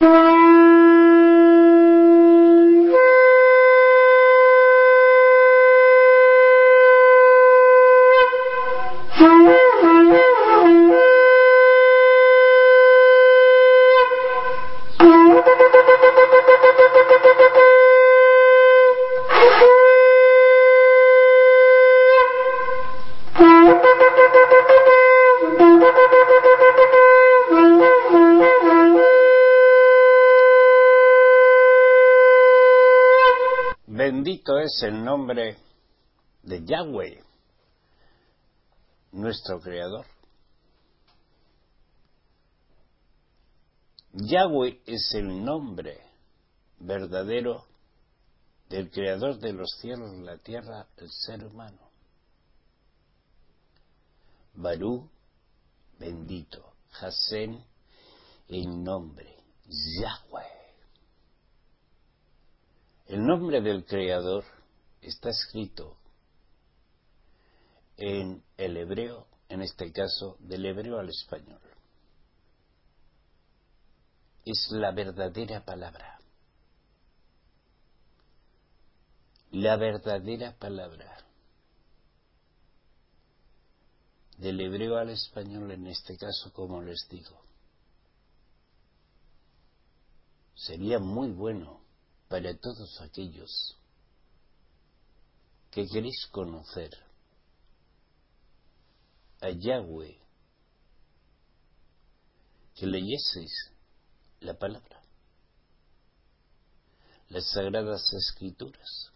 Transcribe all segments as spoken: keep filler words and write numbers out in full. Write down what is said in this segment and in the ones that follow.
Bendito es el nombre de Yahweh, nuestro Creador. Yahweh es el nombre verdadero del Creador de los cielos, la tierra, el ser humano. Barú, bendito. Hasén, el nombre. Yahweh. El nombre del Creador está escrito en el hebreo, en este caso, del hebreo al español. Es la verdadera palabra. La verdadera palabra. Del hebreo al español, en este caso, como les digo. Sería muy bueno para todos aquellos que queréis conocer a Yahweh, que leyeseis la palabra, las sagradas escrituras,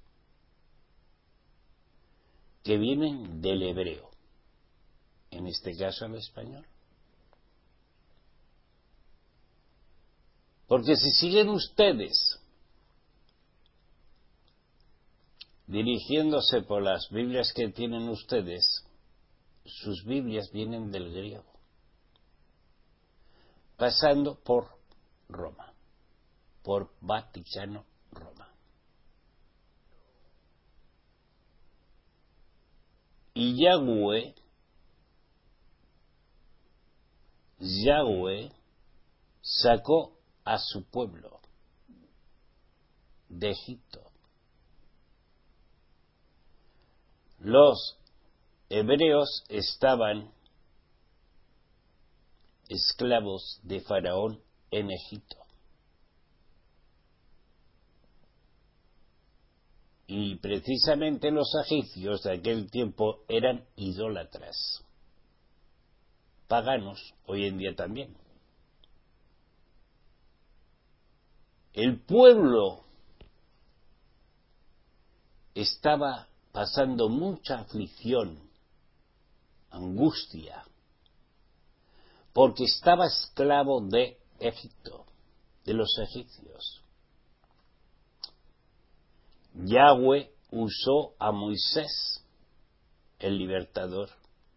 que vienen del hebreo, en este caso al español. Porque si siguen ustedes dirigiéndose por las Biblias que tienen ustedes, sus Biblias vienen del griego, pasando por Roma, por Vaticano, Roma. Y Yahweh, Yahweh sacó a su pueblo de Egipto. Los hebreos estaban esclavos de Faraón en Egipto. Y precisamente los egipcios de aquel tiempo eran idólatras, paganos, hoy en día también. El pueblo estaba pasando mucha aflicción, angustia, porque estaba esclavo de Egipto, de los egipcios. Yahweh usó a Moisés, el libertador,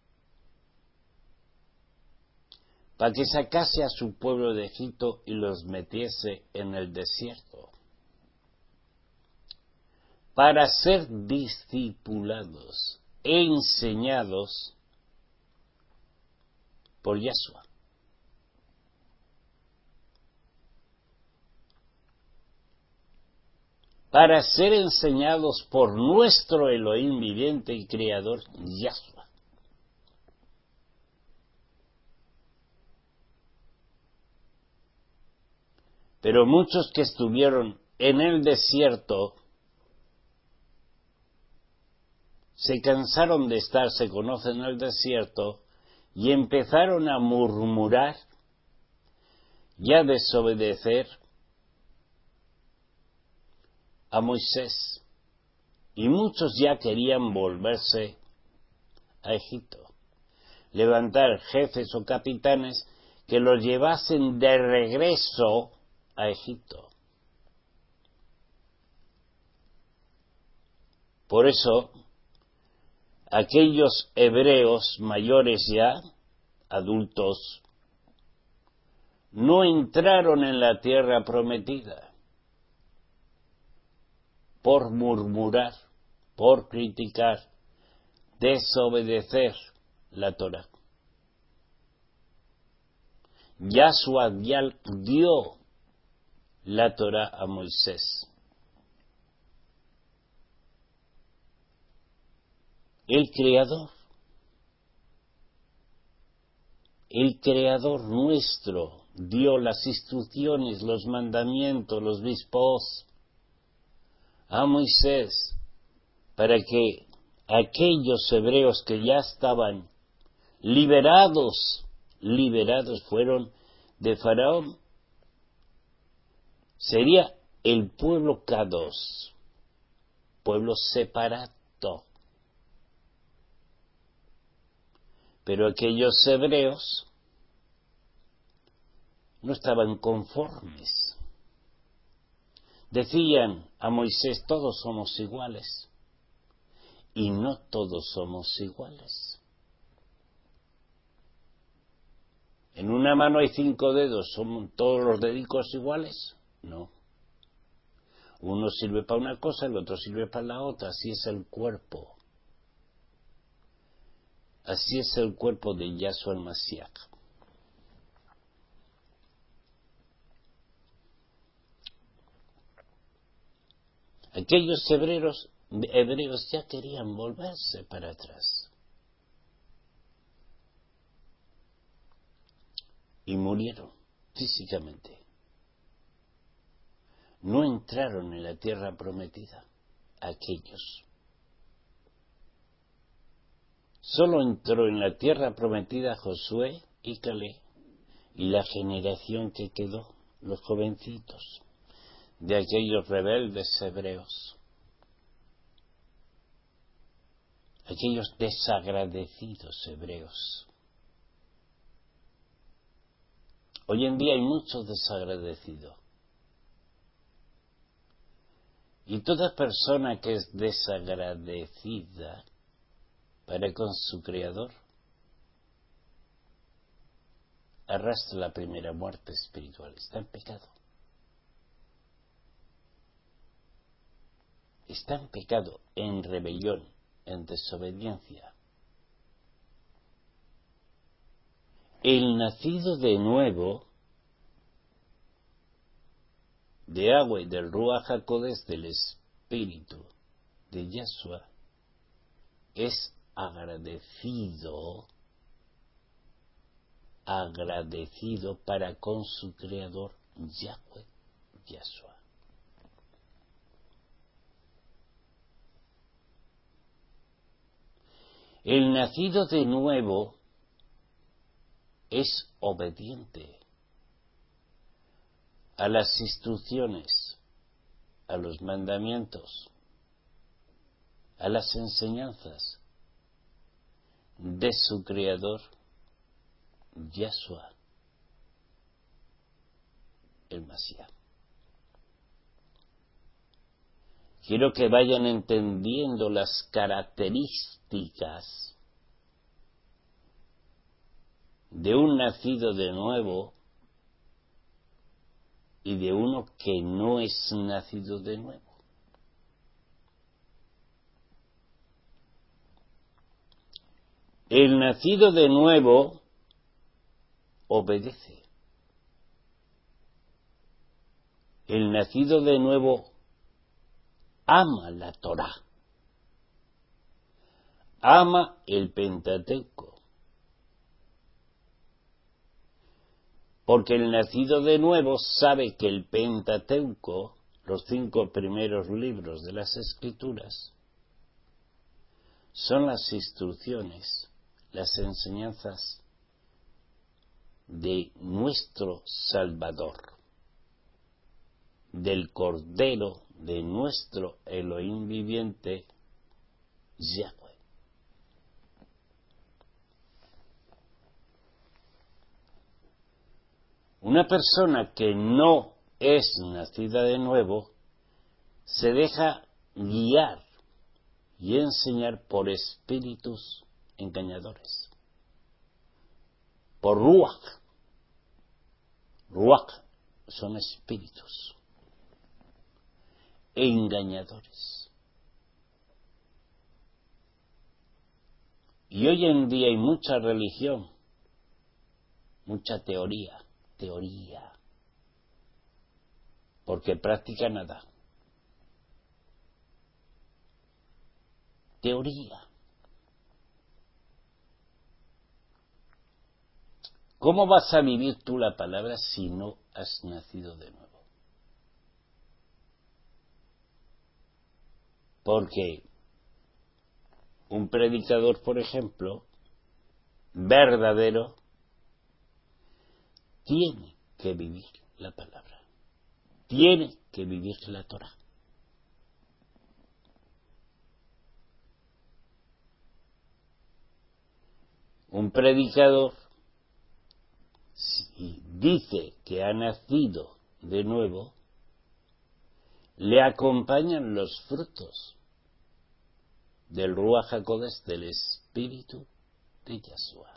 para que sacase a su pueblo de Egipto y los metiese en el desierto, para ser discipulados, enseñados por Yahshua. Para ser enseñados por nuestro Elohim viviente y creador, Yahshua. Pero muchos que estuvieron en el desierto se cansaron de estar, se conocen en el desierto, y empezaron a murmurar y a desobedecer a Moisés. Y muchos ya querían volverse a Egipto, levantar jefes o capitanes que los llevasen de regreso a Egipto. Por eso, aquellos hebreos mayores ya, adultos, no entraron en la tierra prometida por murmurar, por criticar, desobedecer la Torá. Yahshua dio la Torá a Moisés. El Creador, el Creador nuestro dio las instrucciones, los mandamientos, los mispos a Moisés para que aquellos hebreos que ya estaban liberados, liberados fueron de Faraón, sería el pueblo Kadosh, pueblo separado. Pero aquellos hebreos no estaban conformes. Decían a Moisés, todos somos iguales. Y no todos somos iguales. ¿En una mano hay cinco dedos? ¿Son todos los dedicos iguales? No. Uno sirve para una cosa, el otro sirve para la otra. Así es el cuerpo. Así es el cuerpo de Yahshua el Mashiach. Aquellos hebreos, hebreos ya querían volverse para atrás. Y murieron físicamente. No entraron en la tierra prometida, aquellos. Solo entró en la tierra prometida Josué y Caleb y la generación que quedó, los jovencitos, de aquellos rebeldes hebreos, aquellos desagradecidos hebreos. Hoy en día hay muchos desagradecidos. Y toda persona que es desagradecida para con su Creador arrastra la primera muerte espiritual. Está en pecado. Está en pecado, en rebelión, en desobediencia. El nacido de nuevo de agua y del Ruach HaKodesh, del Espíritu de Yahshua, es agradecido, agradecido para con su Creador Yahweh, Yahshua. El nacido de nuevo es obediente a las instrucciones, a los mandamientos, a las enseñanzas de su Creador, Yahshua, el Mashiach. Quiero que vayan entendiendo las características de un nacido de nuevo y de uno que no es nacido de nuevo. El nacido de nuevo obedece. El nacido de nuevo ama la Torá, ama el Pentateuco, porque el nacido de nuevo sabe que el Pentateuco, los cinco primeros libros de las Escrituras, son las instrucciones, las enseñanzas de nuestro Salvador, del Cordero de nuestro Elohim viviente, Yahweh. Una persona que no es nacida de nuevo se deja guiar y enseñar por espíritus engañadores, por Ruach. Ruach son espíritus engañadores. Y hoy en día hay mucha religión, mucha teoría, teoría, porque práctica nada. Teoría. ¿Cómo vas a vivir tú la palabra si no has nacido de nuevo? Porque un predicador, por ejemplo, verdadero, tiene que vivir la palabra, tiene que vivir la Torá. Un predicador, si dice que ha nacido de nuevo, le acompañan los frutos del Ruach HaKodesh, del Espíritu de Yahshua.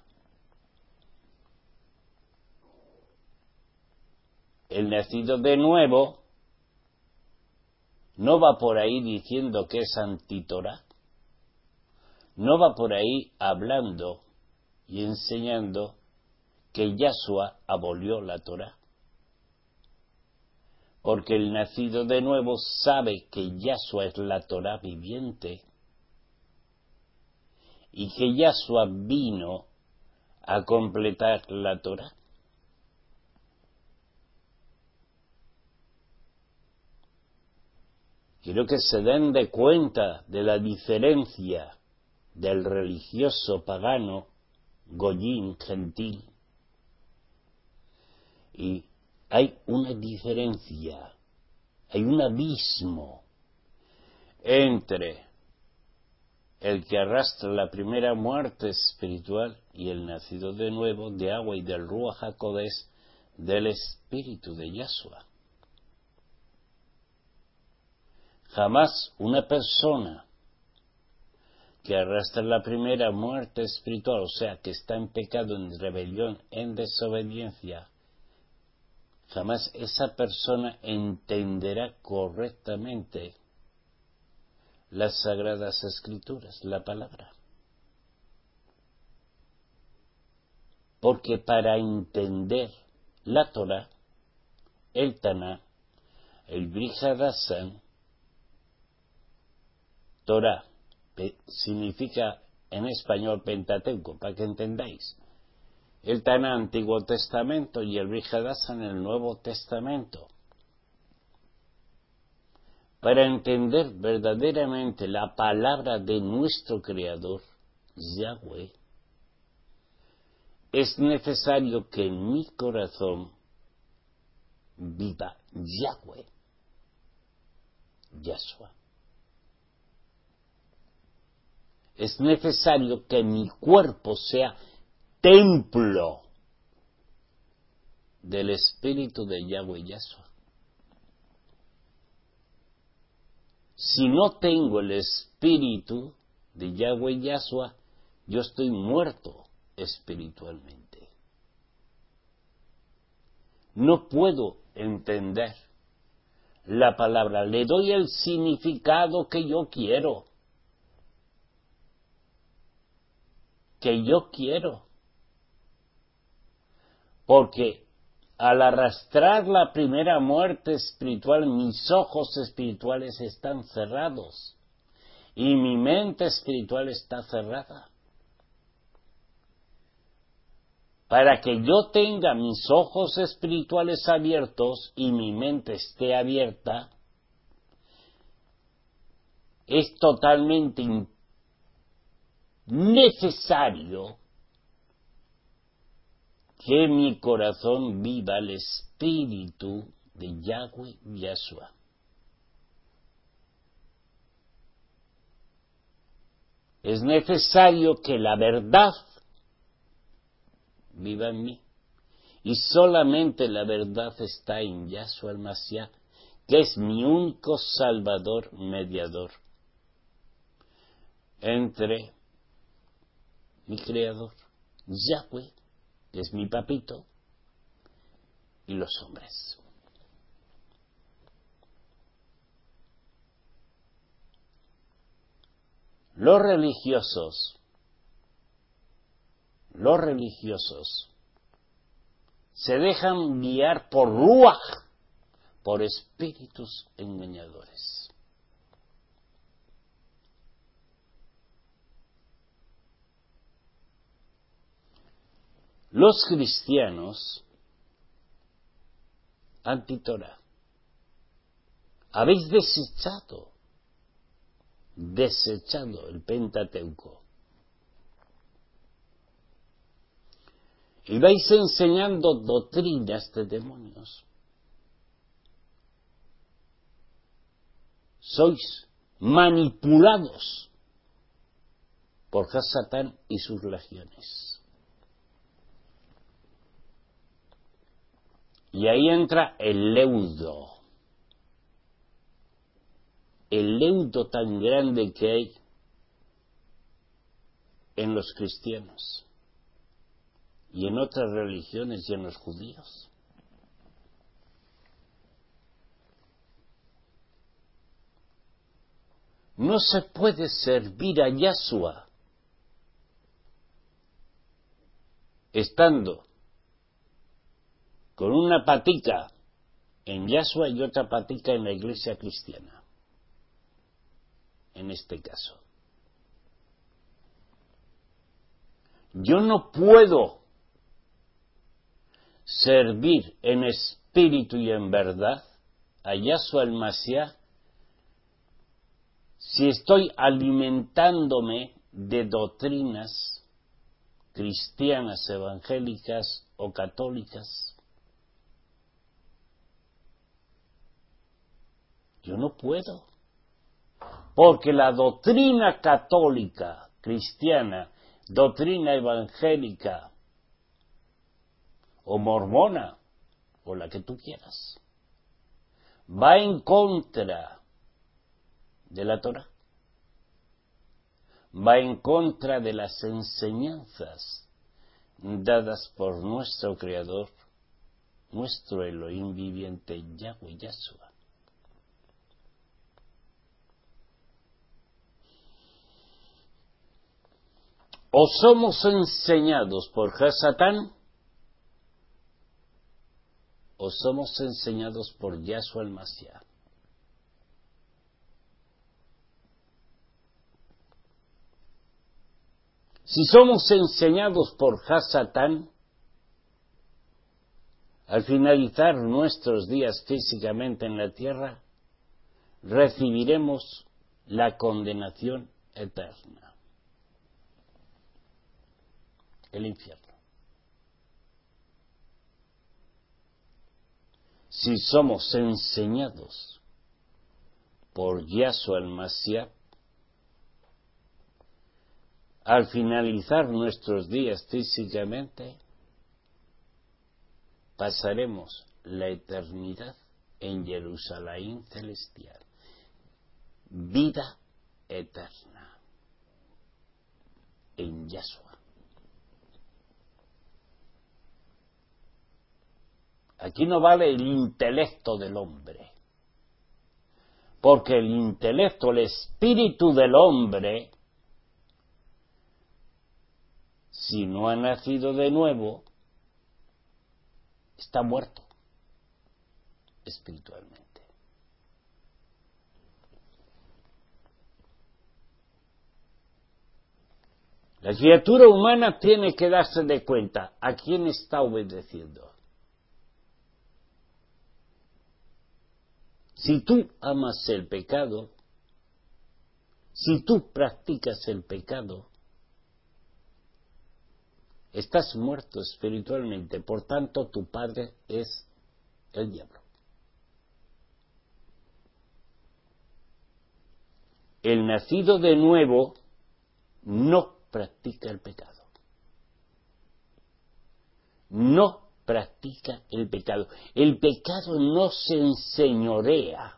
El nacido de nuevo no va por ahí diciendo que es antitorá, no va por ahí hablando y enseñando que Yahshua abolió la Torá, porque el nacido de nuevo sabe que Yahshua es la Torá viviente y que Yahshua vino a completar la Torá. Quiero que se den de cuenta de la diferencia del religioso pagano, goyín, gentil. Y hay una diferencia, hay un abismo entre el que arrastra la primera muerte espiritual y el nacido de nuevo de agua y del Ruach HaKodesh, del Espíritu de Yahshua. Jamás una persona que arrastra la primera muerte espiritual, o sea, que está en pecado, en rebelión, en desobediencia, jamás esa persona entenderá correctamente las Sagradas Escrituras, la palabra. Porque para entender la Torah, el Taná, el Brit Hadashah, Torah significa en español Pentateuco, para que entendáis. El Taná, Antiguo Testamento, y el Brit Hadashah en el Nuevo Testamento. Para entender verdaderamente la palabra de nuestro Creador, Yahweh, es necesario que en mi corazón viva Yahweh, Yahshua. Es necesario que mi cuerpo sea templo del Espíritu de Yahweh Yahshua. Si no tengo el Espíritu de Yahweh Yahshua, yo estoy muerto espiritualmente. No puedo entender la palabra, le doy el significado que yo quiero. que yo quiero. Porque al arrastrar la primera muerte espiritual, mis ojos espirituales están cerrados y mi mente espiritual está cerrada. Para que yo tenga mis ojos espirituales abiertos y mi mente esté abierta, es totalmente necesario que mi corazón viva el Espíritu de Yahweh Yahshua. Es necesario que la verdad viva en mí. Y solamente la verdad está en Yahshua el Mashiach, que es mi único Salvador mediador entre mi Creador, Yahweh, que es mi papito, y los hombres. Los religiosos, los religiosos se dejan guiar por Ruach, por espíritus engañadores. Los cristianos anti-Torah habéis desechado, desechado el Pentateuco y vais enseñando doctrinas de demonios. Sois manipulados por Satán y sus legiones. Y ahí entra el leudo, el leudo tan grande que hay en los cristianos y en otras religiones y en los judíos. No se puede servir a Yahshua estando con una patica en Yahshua y otra patica en la iglesia cristiana, en este caso. Yo no puedo servir en espíritu y en verdad a Yahshua el Mashiach si estoy alimentándome de doctrinas cristianas, evangélicas o católicas. Yo no puedo, porque la doctrina católica, cristiana, doctrina evangélica o mormona, o la que tú quieras, va en contra de la Torah, va en contra de las enseñanzas dadas por nuestro Creador, nuestro Elohim viviente, Yahweh Yahshua. O somos enseñados por Satán, o somos enseñados por Yahshua el Mashiach. Si somos enseñados por Satán, al finalizar nuestros días físicamente en la tierra, recibiremos la condenación eterna. El infierno. Si somos enseñados por Yahshua el Mashiach, al finalizar nuestros días físicamente, pasaremos la eternidad en Jerusalén celestial. Vida eterna en Yahshua. Aquí no vale el intelecto del hombre, porque el intelecto, el espíritu del hombre, si no ha nacido de nuevo, está muerto espiritualmente. La criatura humana tiene que darse de cuenta a quién está obedeciendo. Si tú amas el pecado, si tú practicas el pecado, estás muerto espiritualmente, por tanto tu padre es el diablo. El nacido de nuevo no practica el pecado. No practica el pecado. El pecado no se enseñorea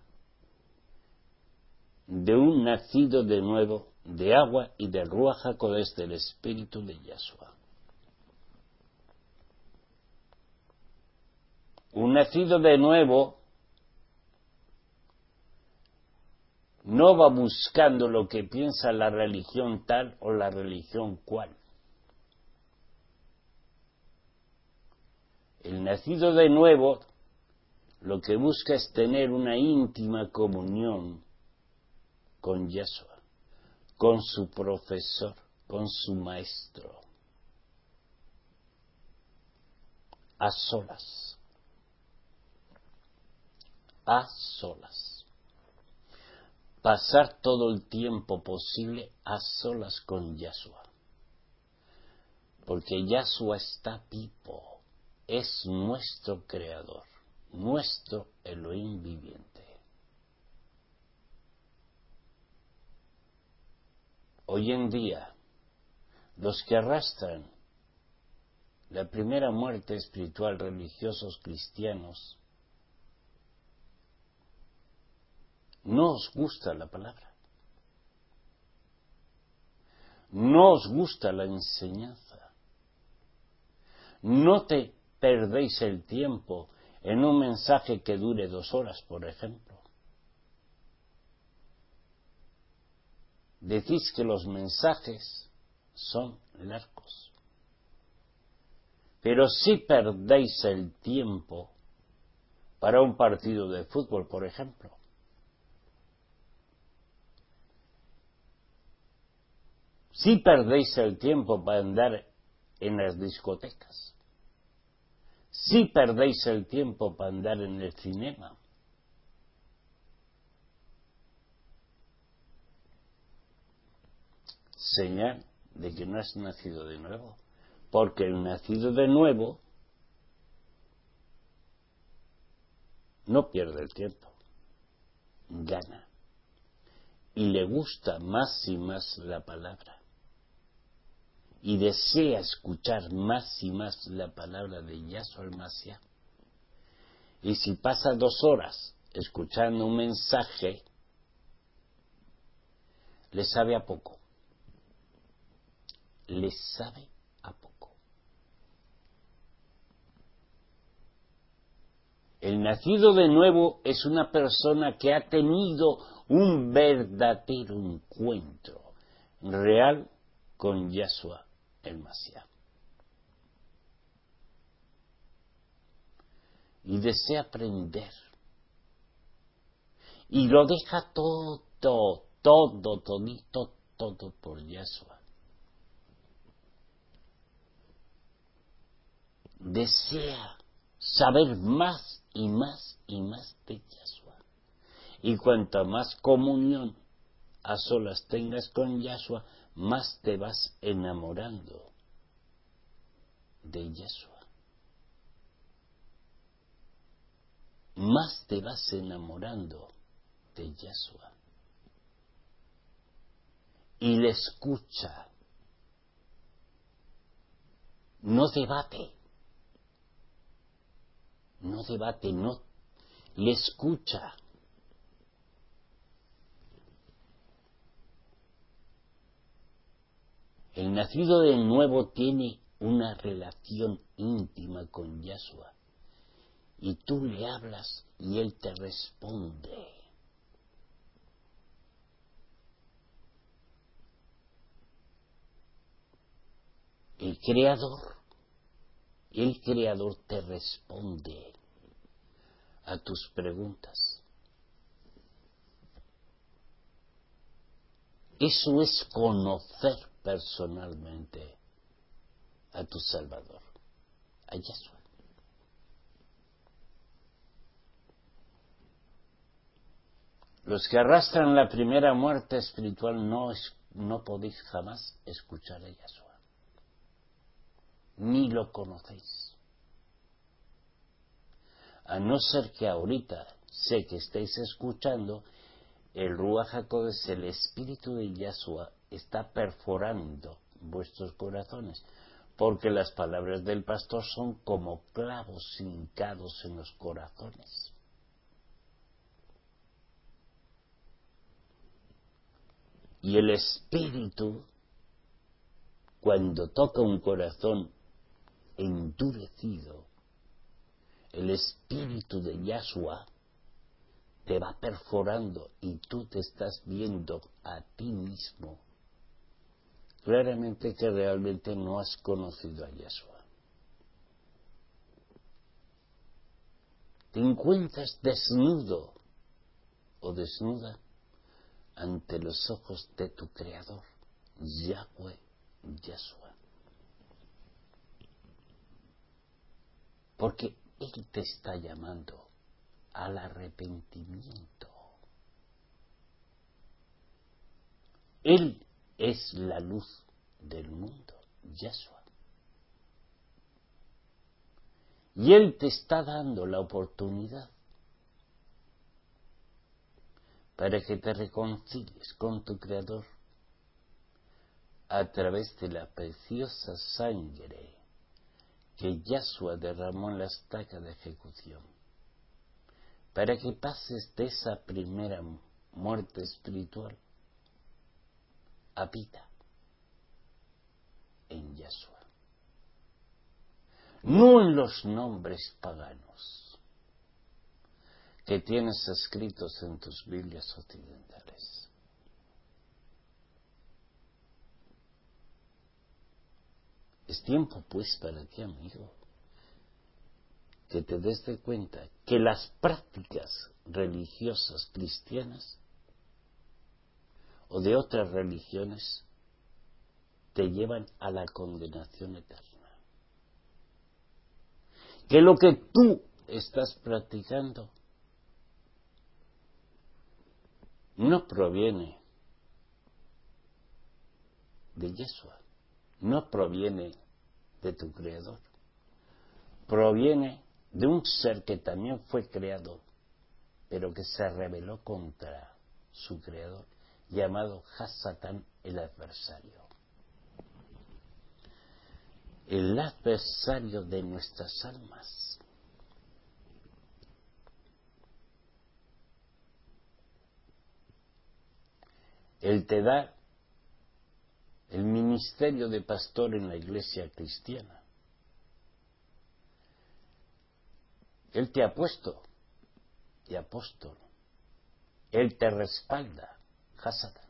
de un nacido de nuevo de agua y de Ruach HaKodesh, del espíritu de Yahshua. Un nacido de nuevo no va buscando lo que piensa la religión tal o la religión cual. El nacido de nuevo lo que busca es tener una íntima comunión con Yeshua, con su profesor, con su maestro, a solas, a solas. Pasar todo el tiempo posible a solas con Yeshua, porque Yeshua está vivo, es nuestro creador, nuestro Elohim viviente. Hoy en día, los que arrastran la primera muerte espiritual, religiosos cristianos, no os gusta la palabra, no os gusta la enseñanza, no te perdéis el tiempo en un mensaje que dure dos horas, por ejemplo. Decís que los mensajes son largos, pero si perdéis el tiempo para un partido de fútbol, por ejemplo, si perdéis el tiempo para andar en las discotecas, si perdéis el tiempo para andar en el cinema, señal de que no has nacido de nuevo, porque el nacido de nuevo no pierde el tiempo, gana, y le gusta más y más la palabra, y desea escuchar más y más la palabra de Yahshua el Mashiach. Y si pasa dos horas escuchando un mensaje, le sabe a poco, le sabe a poco. El nacido de nuevo es una persona que ha tenido un verdadero encuentro real con Yahshua el Mashiach. Y desea aprender. Y lo deja todo, todo, todito, todo por Yahshua. Desea saber más y más y más de Yahshua. Y cuanta más comunión a solas tengas con Yahshua, más te vas enamorando de Yahshua. Más te vas enamorando de Yahshua. Y le escucha. No debate. No debate, no. Le escucha. El nacido de nuevo tiene una relación íntima con Yahshua. Y tú le hablas y él te responde. El Creador, el Creador te responde a tus preguntas. Eso es conocer personalmente a tu Salvador, a Yahshua. Los que arrastran la primera muerte espiritual no, es, no podéis jamás escuchar a Yahshua, ni lo conocéis. A no ser que ahorita sé que estáis escuchando, el Ruach HaKodesh, el Espíritu de Yahshua, está perforando vuestros corazones, porque las palabras del pastor son como clavos hincados en los corazones. Y el Espíritu, cuando toca un corazón endurecido, el Espíritu de Yahshua te va perforando y tú te estás viendo a ti mismo. Claramente que realmente no has conocido a Yahshua. te encuentras desnudo o desnuda ante los ojos de tu Creador, Yahweh, Yahshua. Porque Él te está llamando al arrepentimiento. Él es la luz del mundo, Yahshua. Y Él te está dando la oportunidad para que te reconcilies con tu Creador a través de la preciosa sangre que Yahshua derramó en la estaca de ejecución, para que pases de esa primera muerte espiritual a vida en Yahshua. No en los nombres paganos que tienes escritos en tus Biblias occidentales. Es tiempo, pues, para ti, amigo, que te des de cuenta que las prácticas religiosas cristianas o de otras religiones te llevan a la condenación eterna. Que lo que tú estás practicando no proviene de Yeshua, no proviene de tu Creador, proviene de un ser que también fue creado, pero que se rebeló contra su Creador, llamado Hasatán, el adversario. El adversario de nuestras almas. Él te da el ministerio de pastor en la iglesia cristiana. Él te ha puesto de apóstol. Él te respalda, Hasatán,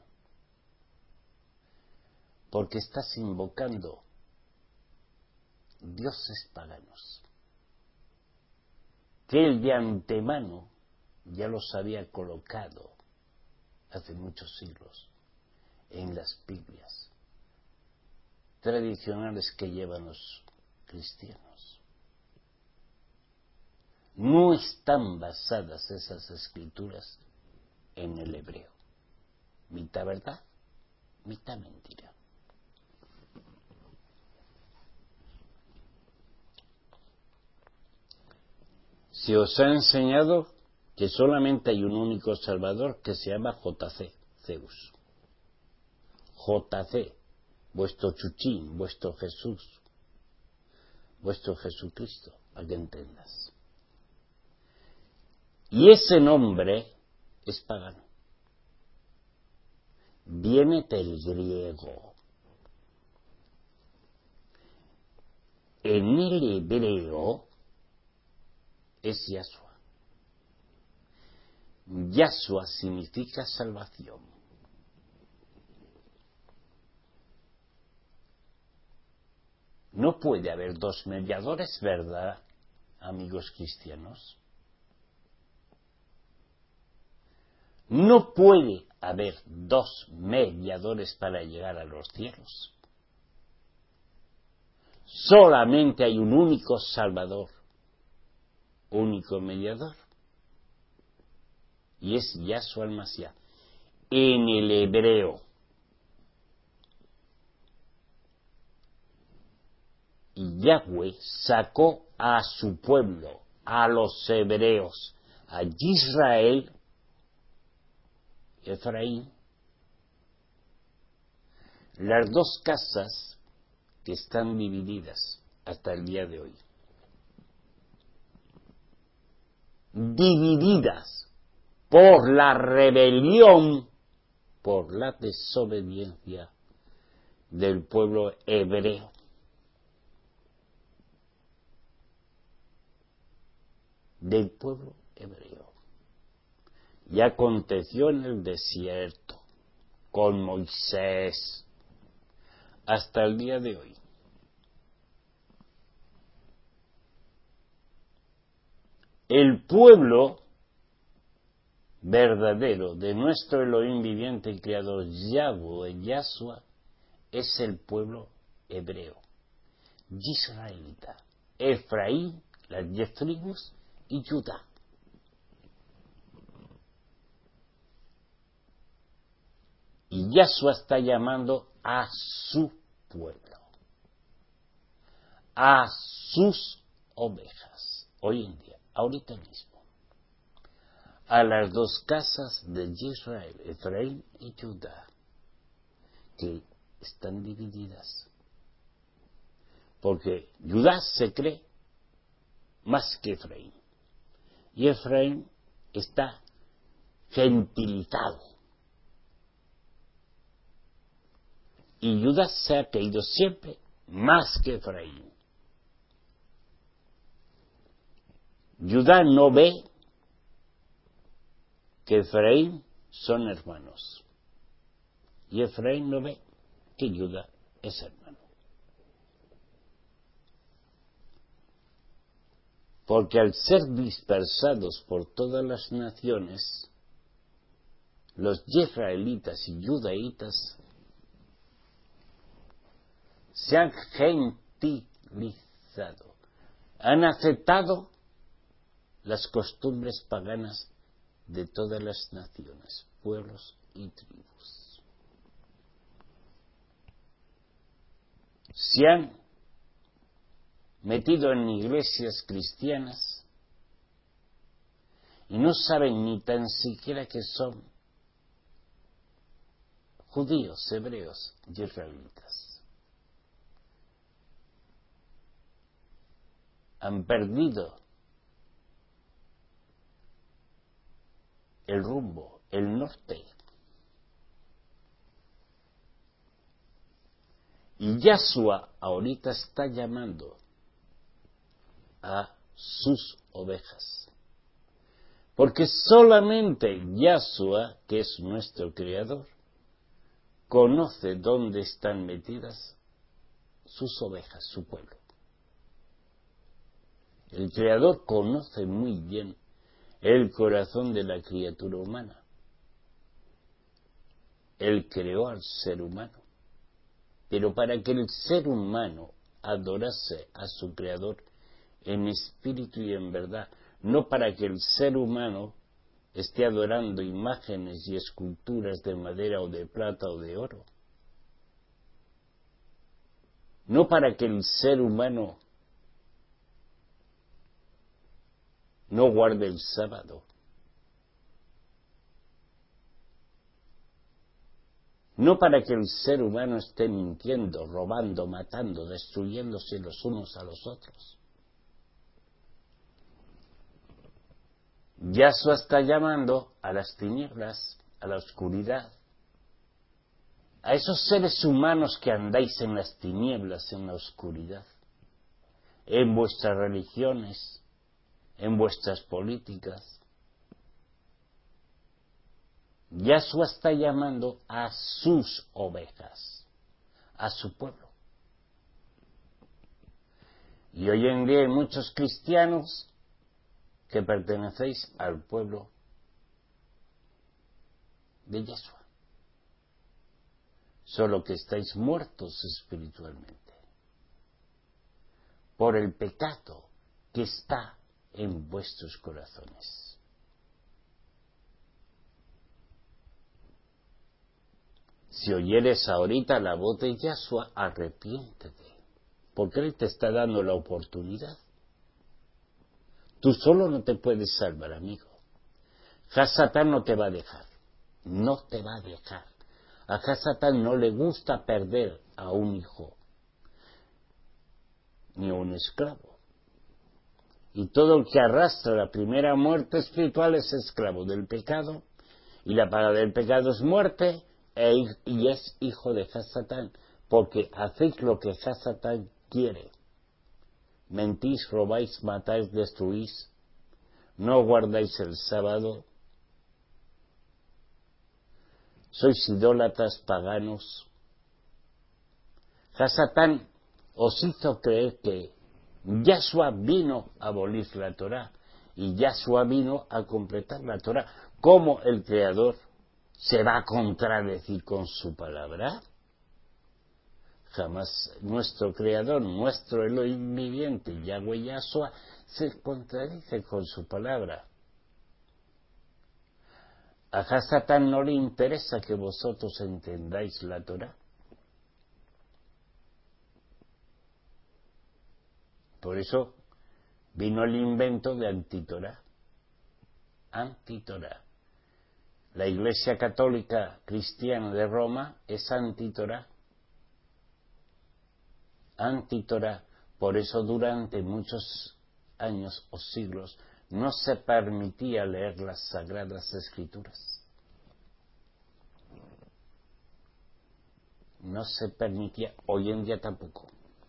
porque estás invocando dioses paganos, que Él de antemano ya los había colocado hace muchos siglos en las Biblias tradicionales que llevan los cristianos. No están basadas esas escrituras en el hebreo, mitad verdad, mitad mentira. Se os ha enseñado que solamente hay un único Salvador que se llama J C, Zeus. J C, vuestro Chuchín, vuestro Jesús, vuestro Jesucristo, para que entendas. Y ese nombre es pagano. Viene del griego. En el hebreo es Yahshua. Yahshua significa salvación. No puede haber dos mediadores, ¿verdad, amigos cristianos? No puede haber dos mediadores para llegar a los cielos. Solamente hay un único Salvador, único mediador, y es Yahshua el Mashiach. En el hebreo. Y Yahweh sacó a su pueblo, a los hebreos, a Israel, Efraín, las dos casas que están divididas hasta el día de hoy. Divididas por la rebelión, por la desobediencia del pueblo hebreo. Del pueblo hebreo. Y aconteció en el desierto con Moisés hasta el día de hoy. el pueblo verdadero de nuestro Elohim viviente y creador Yahweh, Yahshua, es el pueblo hebreo, israelita, Efraín, las diez tribus y Judá. Y Yahshua está llamando a su pueblo, a sus ovejas, hoy en día, ahorita mismo, a las dos casas de Israel, Efraín y Judá, que están divididas. Porque Judá se cree más que Efraín. Y Efraín está gentilizado. Y Judá se ha creído siempre más que Efraín. Judá no ve que Efraín son hermanos. Y Efraín no ve que Judá es hermano. Porque al ser dispersados por todas las naciones, los israelitas y judaítas se han gentilizado, han aceptado las costumbres paganas de todas las naciones, pueblos y tribus. Se han metido en iglesias cristianas y no saben ni tan siquiera que son judíos, hebreos y israelitas. Han perdido el rumbo, el norte. Y Yahshua ahorita está llamando a sus ovejas. Porque solamente Yahshua, que es nuestro Creador, conoce dónde están metidas sus ovejas, su pueblo. El Creador conoce muy bien el corazón de la criatura humana. Él creó al ser humano. Pero para que el ser humano adorase a su Creador en espíritu y en verdad, no para que el ser humano esté adorando imágenes y esculturas de madera o de plata o de oro. No para que el ser humano no guarde el sábado. No para que el ser humano esté mintiendo, robando, matando, destruyéndose los unos a los otros. Yahshua está llamando a las tinieblas, a la oscuridad, a esos seres humanos que andáis en las tinieblas, en la oscuridad, en vuestras religiones, en vuestras políticas. Yahshua está llamando a sus ovejas, a su pueblo. Y hoy en día hay muchos cristianos que pertenecéis al pueblo de Yahshua, solo que estáis muertos espiritualmente por el pecado que está en vuestros corazones. Si oyeres ahorita la voz de Yahshua, arrepiéntete, porque Él te está dando la oportunidad. Tú solo no te puedes salvar, amigo. Hasatán no te va a dejar, no te va a dejar. A Hasatán no le gusta perder a un hijo, ni a un esclavo. Y todo el que arrastra la primera muerte espiritual es esclavo del pecado, y la paga del pecado es muerte, e, y es hijo de Hasatán, porque hacéis lo que Hasatán quiere. Mentís, robáis, matáis, destruís, no guardáis el sábado, sois idólatras, paganos. Hasatán os hizo creer que Yahshua vino a abolir la Torá y Yahshua vino a completar la Torah. ¿Cómo el Creador se va a contradecir con su palabra? Jamás nuestro Creador, nuestro Elohim viviente, Yahweh Yahshua, se contradice con su palabra. ¿A Satán no le interesa que vosotros entendáis la Torah? Por eso vino el invento de antitorá. Antitorá. La Iglesia Católica Cristiana de Roma es antitorá. Antitorá. Por eso durante muchos años o siglos no se permitía leer las Sagradas Escrituras. No se permitía, hoy en día tampoco.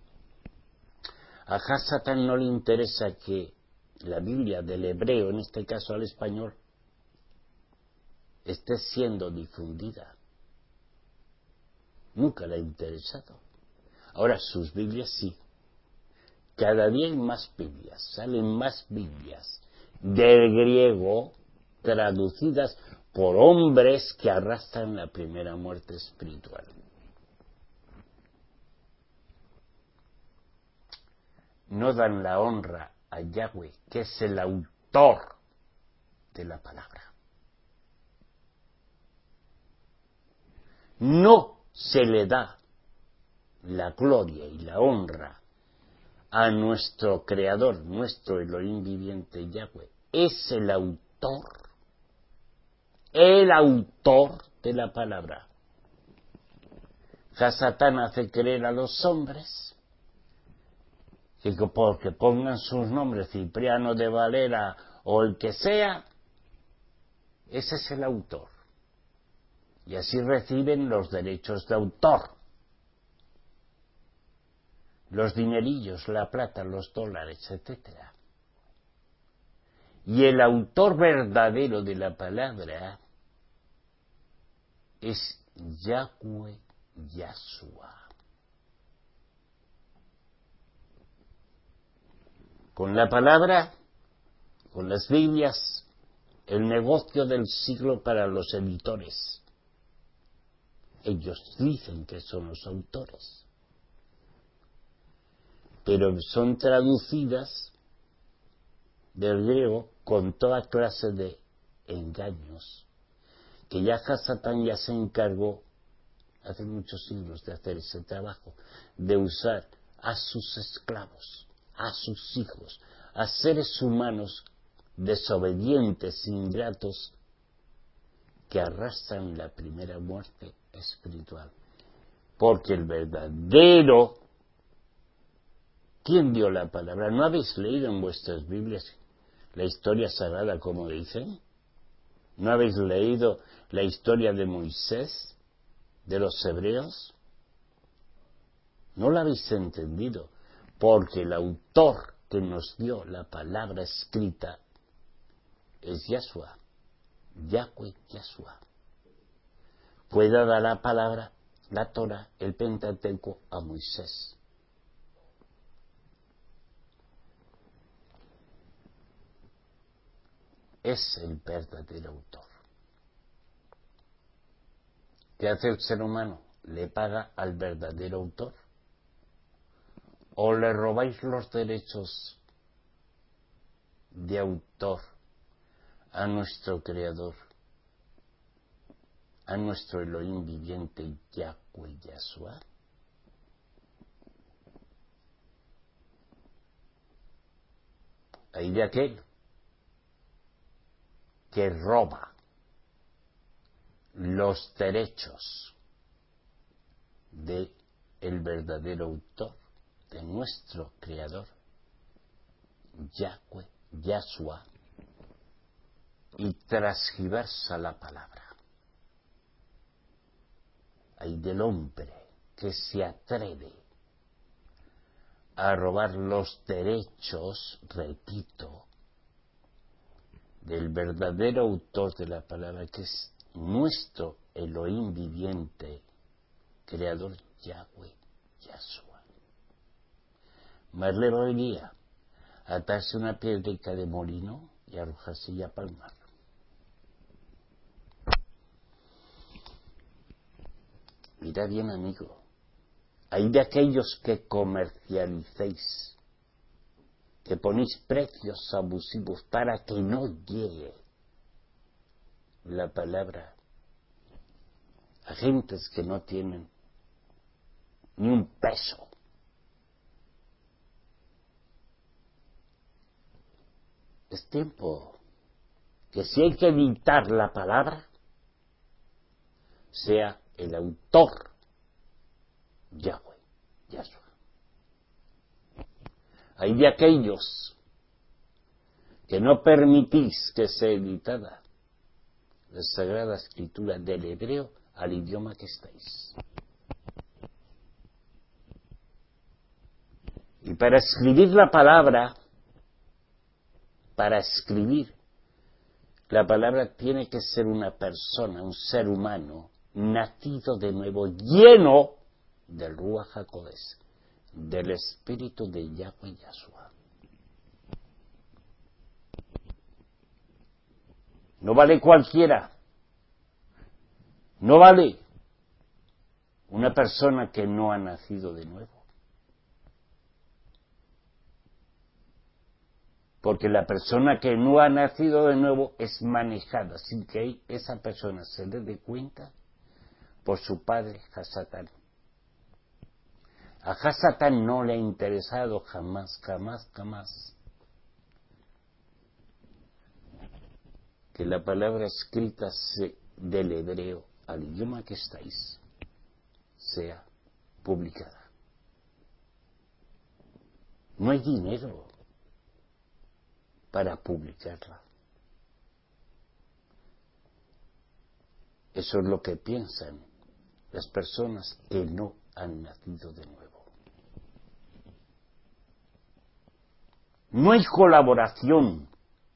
A Satán no le interesa que la Biblia del hebreo, en este caso al español, esté siendo difundida. Nunca le ha interesado. Ahora sus Biblias sí. Cada día hay más Biblias, salen más Biblias del griego traducidas por hombres que arrastran la primera muerte espiritual. No dan la honra a Yahweh, que es el autor de la palabra. No se le da la gloria y la honra a nuestro Creador, nuestro Elohim viviente Yahweh. Es el autor, el autor de la palabra. Satán hace creer a los hombres que porque pongan sus nombres, Cipriano de Valera o el que sea, ese es el autor. Y así reciben los derechos de autor. Los dinerillos, la plata, los dólares, etcétera. Y el autor verdadero de la palabra es Yahweh Yahshua. Con la palabra, con las Biblias, el negocio del siglo para los editores. Ellos dicen que son los autores, pero son traducidas del griego con toda clase de engaños, que ya Satán ya se encargó hace muchos siglos de hacer ese trabajo, de usar a sus esclavos, a sus hijos, a seres humanos desobedientes, ingratos, que arrastran la primera muerte espiritual. Porque el verdadero, ¿quién dio la palabra? ¿No habéis leído en vuestras Biblias la historia sagrada como dicen? ¿No habéis leído la historia de Moisés, de los hebreos? No la habéis entendido, porque el autor que nos dio la palabra escrita es Yahshua, Yahweh Yahshua. Fue dada la palabra, la Torah, el Pentateuco a Moisés. Es el verdadero autor. ¿Qué hace el ser humano? ¿Le paga al verdadero autor? ¿O le robáis los derechos de autor a nuestro Creador, a nuestro Elohim viviente Yahweh Yahshua? Hay de aquel que roba los derechos de el verdadero autor, de nuestro Creador, Yahweh Yahshua, y transgiversa la palabra. Hay del hombre que se atreve a robar los derechos, repito, del verdadero autor de la palabra, que es nuestro Elohim viviente, Creador Yahweh Yahshua. Más le valdría atarse una piedrica de molino y arrojarse ya para el mar. Mira bien, amigo, hay de aquellos que comercialicéis, que ponéis precios abusivos para que no llegue la palabra a gentes que no tienen ni un peso. Es tiempo que si hay que editar la palabra, sea el autor Yahweh, Yahshua. Hay de aquellos que no permitís que sea editada la Sagrada Escritura del hebreo al idioma que estáis. Y para escribir la palabra, para escribir la palabra tiene que ser una persona, un ser humano, nacido de nuevo, lleno del Ruach HaKodesh, del Espíritu de Yahweh Yahshua. No vale cualquiera. No vale una persona que no ha nacido de nuevo. Porque la persona que no ha nacido de nuevo es manejada sin que esa persona se le dé cuenta por su padre Hasatán. A Hasatán no le ha interesado jamás, jamás, jamás que la palabra escrita del hebreo al idioma que estáis sea publicada. No hay dinero para publicarla. Eso es lo que piensan las personas que no han nacido de nuevo. No hay colaboración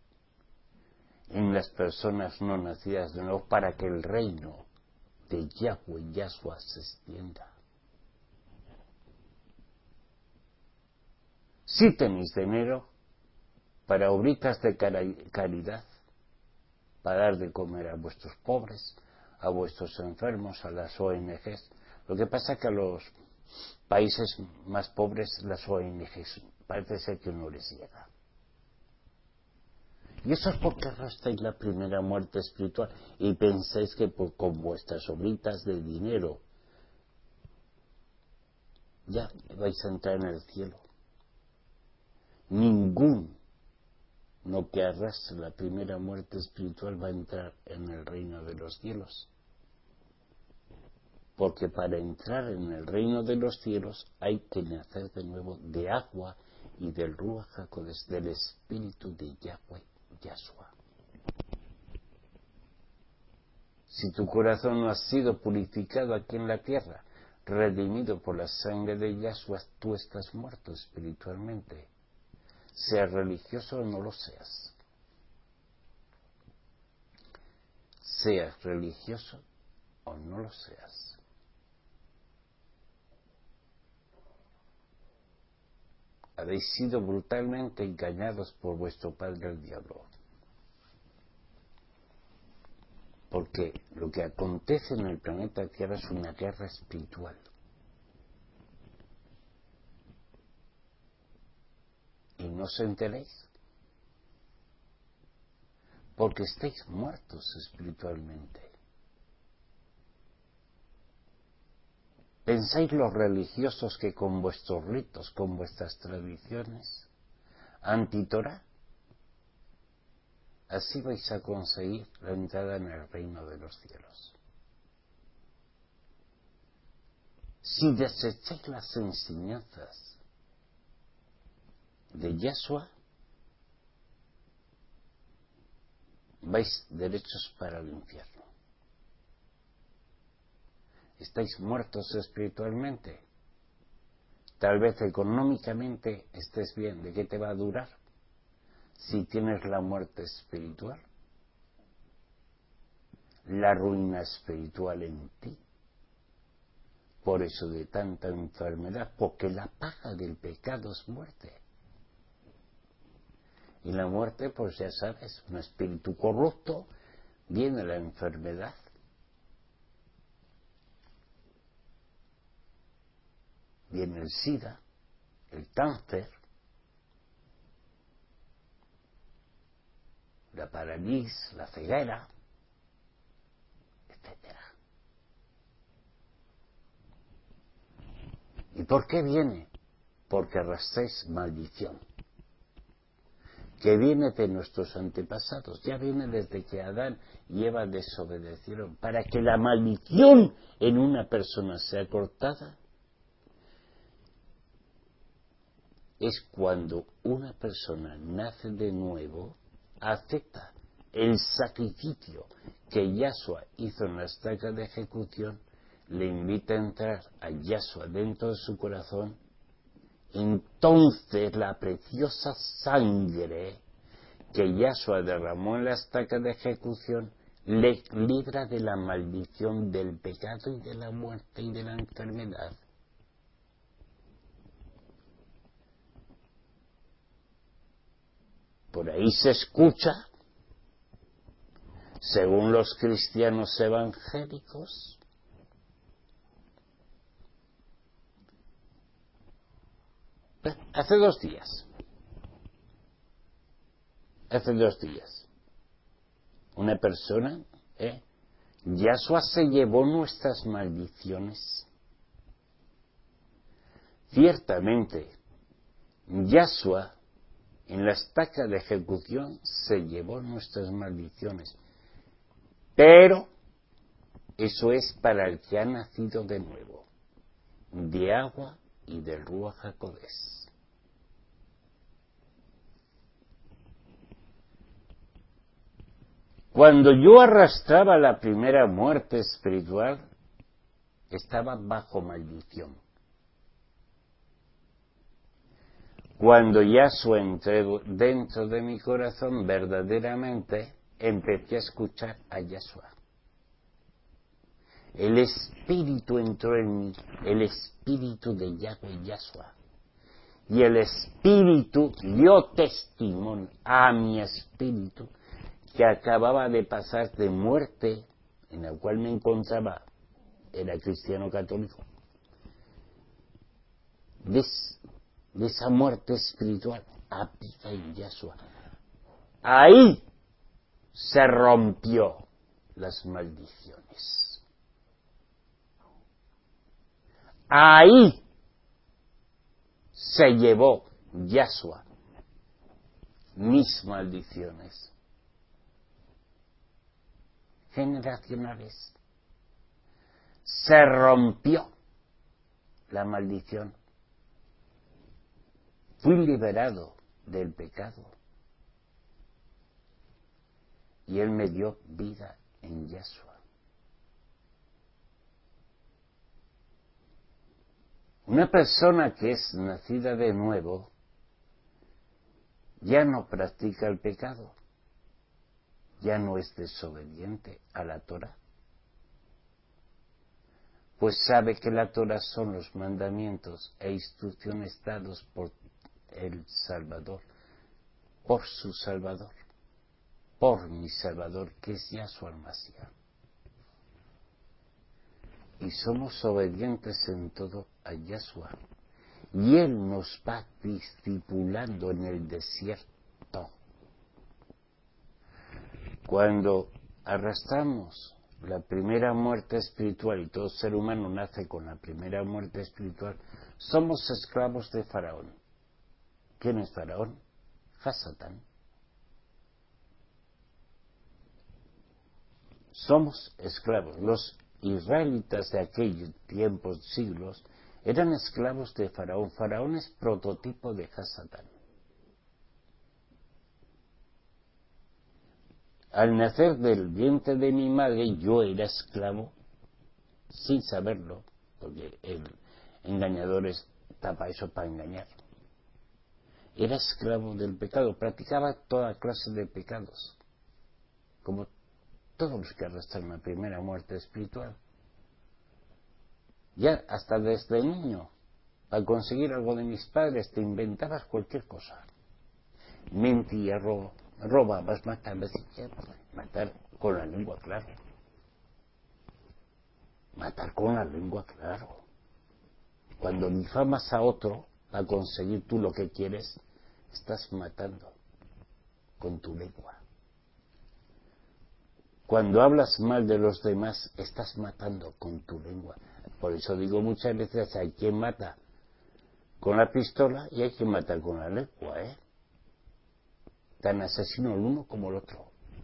en las personas no nacidas de nuevo para que el reino de Yahweh Yahshua se extienda. Si tenéis dinero para obritas de caridad, para dar de comer a vuestros pobres, a vuestros enfermos, a las O N Ges. Lo que pasa es que a los países más pobres las O N Ges parece ser que no les llega. Y eso es porque arrastráis la primera muerte espiritual y pensáis que por, con vuestras obritas de dinero ya vais a entrar en el cielo. Ningún no que arrastre la primera muerte espiritual va a entrar en el reino de los cielos. Porque para entrar en el reino de los cielos hay que nacer de nuevo de agua y del Ruach HaKodesh, del Espíritu de Yahweh Yahshua. Si tu corazón no ha sido purificado aquí en la tierra, redimido por la sangre de Yahshua, tú estás muerto espiritualmente. Seas religioso o no lo seas. Seas religioso o no lo seas. Habéis sido brutalmente engañados por vuestro padre el diablo. Porque lo que acontece en el planeta Tierra es una guerra espiritual. Y no os enteréis. Porque estáis muertos espiritualmente. ¿Pensáis los religiosos que con vuestros ritos, con vuestras tradiciones, anti-Torah, así vais a conseguir la entrada en el reino de los cielos? Si desecháis las enseñanzas de Yahshua, vais derechos para el infierno. Estáis muertos espiritualmente. Tal vez económicamente estés bien. ¿De qué te va a durar si tienes la muerte espiritual? La ruina espiritual en ti. Por eso de tanta enfermedad, porque la paga del pecado es muerte. Y la muerte, pues ya sabes, un espíritu corrupto, viene la enfermedad. Viene el SIDA, el cáncer, la parálisis, la ceguera, etcétera. ¿Y por qué viene? Porque arrastráis maldición, que viene de nuestros antepasados, ya viene desde que Adán y Eva desobedecieron. Para que la maldición en una persona sea cortada, es cuando una persona nace de nuevo, acepta el sacrificio que Yahshua hizo en la estaca de ejecución, le invita a entrar a Yahshua dentro de su corazón. Entonces la preciosa sangre que Yahshua derramó en la estaca de ejecución le libra de la maldición del pecado y de la muerte y de la enfermedad. Por ahí se escucha, según los cristianos evangélicos, hace dos días, hace dos días, una persona, ¿eh? Yahshua se llevó nuestras maldiciones. Ciertamente, Yahshua en la estaca de ejecución se llevó nuestras maldiciones. Pero eso es para el que ha nacido de nuevo, de agua y del Ruach HaKodesh. Cuando yo arrastraba la primera muerte espiritual, estaba bajo maldición. Cuando Yahshua entró dentro de mi corazón, verdaderamente empecé a escuchar a Yahshua. El Espíritu entró en mí, el Espíritu de Yahweh Yahshua. Y el Espíritu dio testimonio a mi Espíritu que acababa de pasar de muerte, en la cual me encontraba, era cristiano católico, de, de esa muerte espiritual a vida en Yahshua. Ahí se rompió las maldiciones. Ahí se llevó Yahshua mis maldiciones generacionales. Se rompió la maldición. Fui liberado del pecado. Y Él me dio vida en Yahshua. Una persona que es nacida de nuevo ya no practica el pecado, ya no es desobediente a la Torah, pues sabe que la Torah son los mandamientos e instrucciones dados por el Salvador, por su Salvador, por mi Salvador, que es Yahshua el-Mashiach. Y somos obedientes en todo a Yahshua. Y Él nos va discipulando en el desierto. Cuando arrastramos la primera muerte espiritual, y todo ser humano nace con la primera muerte espiritual, somos esclavos de Faraón. ¿Quién es Faraón? Hasatán. Somos esclavos. Los israelitas de aquellos tiempos, siglos, eran esclavos de Faraón. Faraón es prototipo de Hasatán. Al nacer del vientre de mi madre, yo era esclavo, sin saberlo, porque el engañador es, tapa eso para engañar. Era esclavo del pecado, practicaba toda clase de pecados, como todos los que arrastran la primera muerte espiritual. Ya hasta desde niño, para conseguir algo de mis padres, te inventabas cualquier cosa. mentía, roba, robabas, matabas, matar con la lengua, claro. Matar con la lengua, claro. Cuando difamas a otro para conseguir tú lo que quieres, estás matando con tu lengua. Cuando hablas mal de los demás, estás matando con tu lengua. Por eso digo muchas veces, hay quien mata con la pistola y hay quien mata con la lengua, ¿eh? Tan asesino el uno como el otro.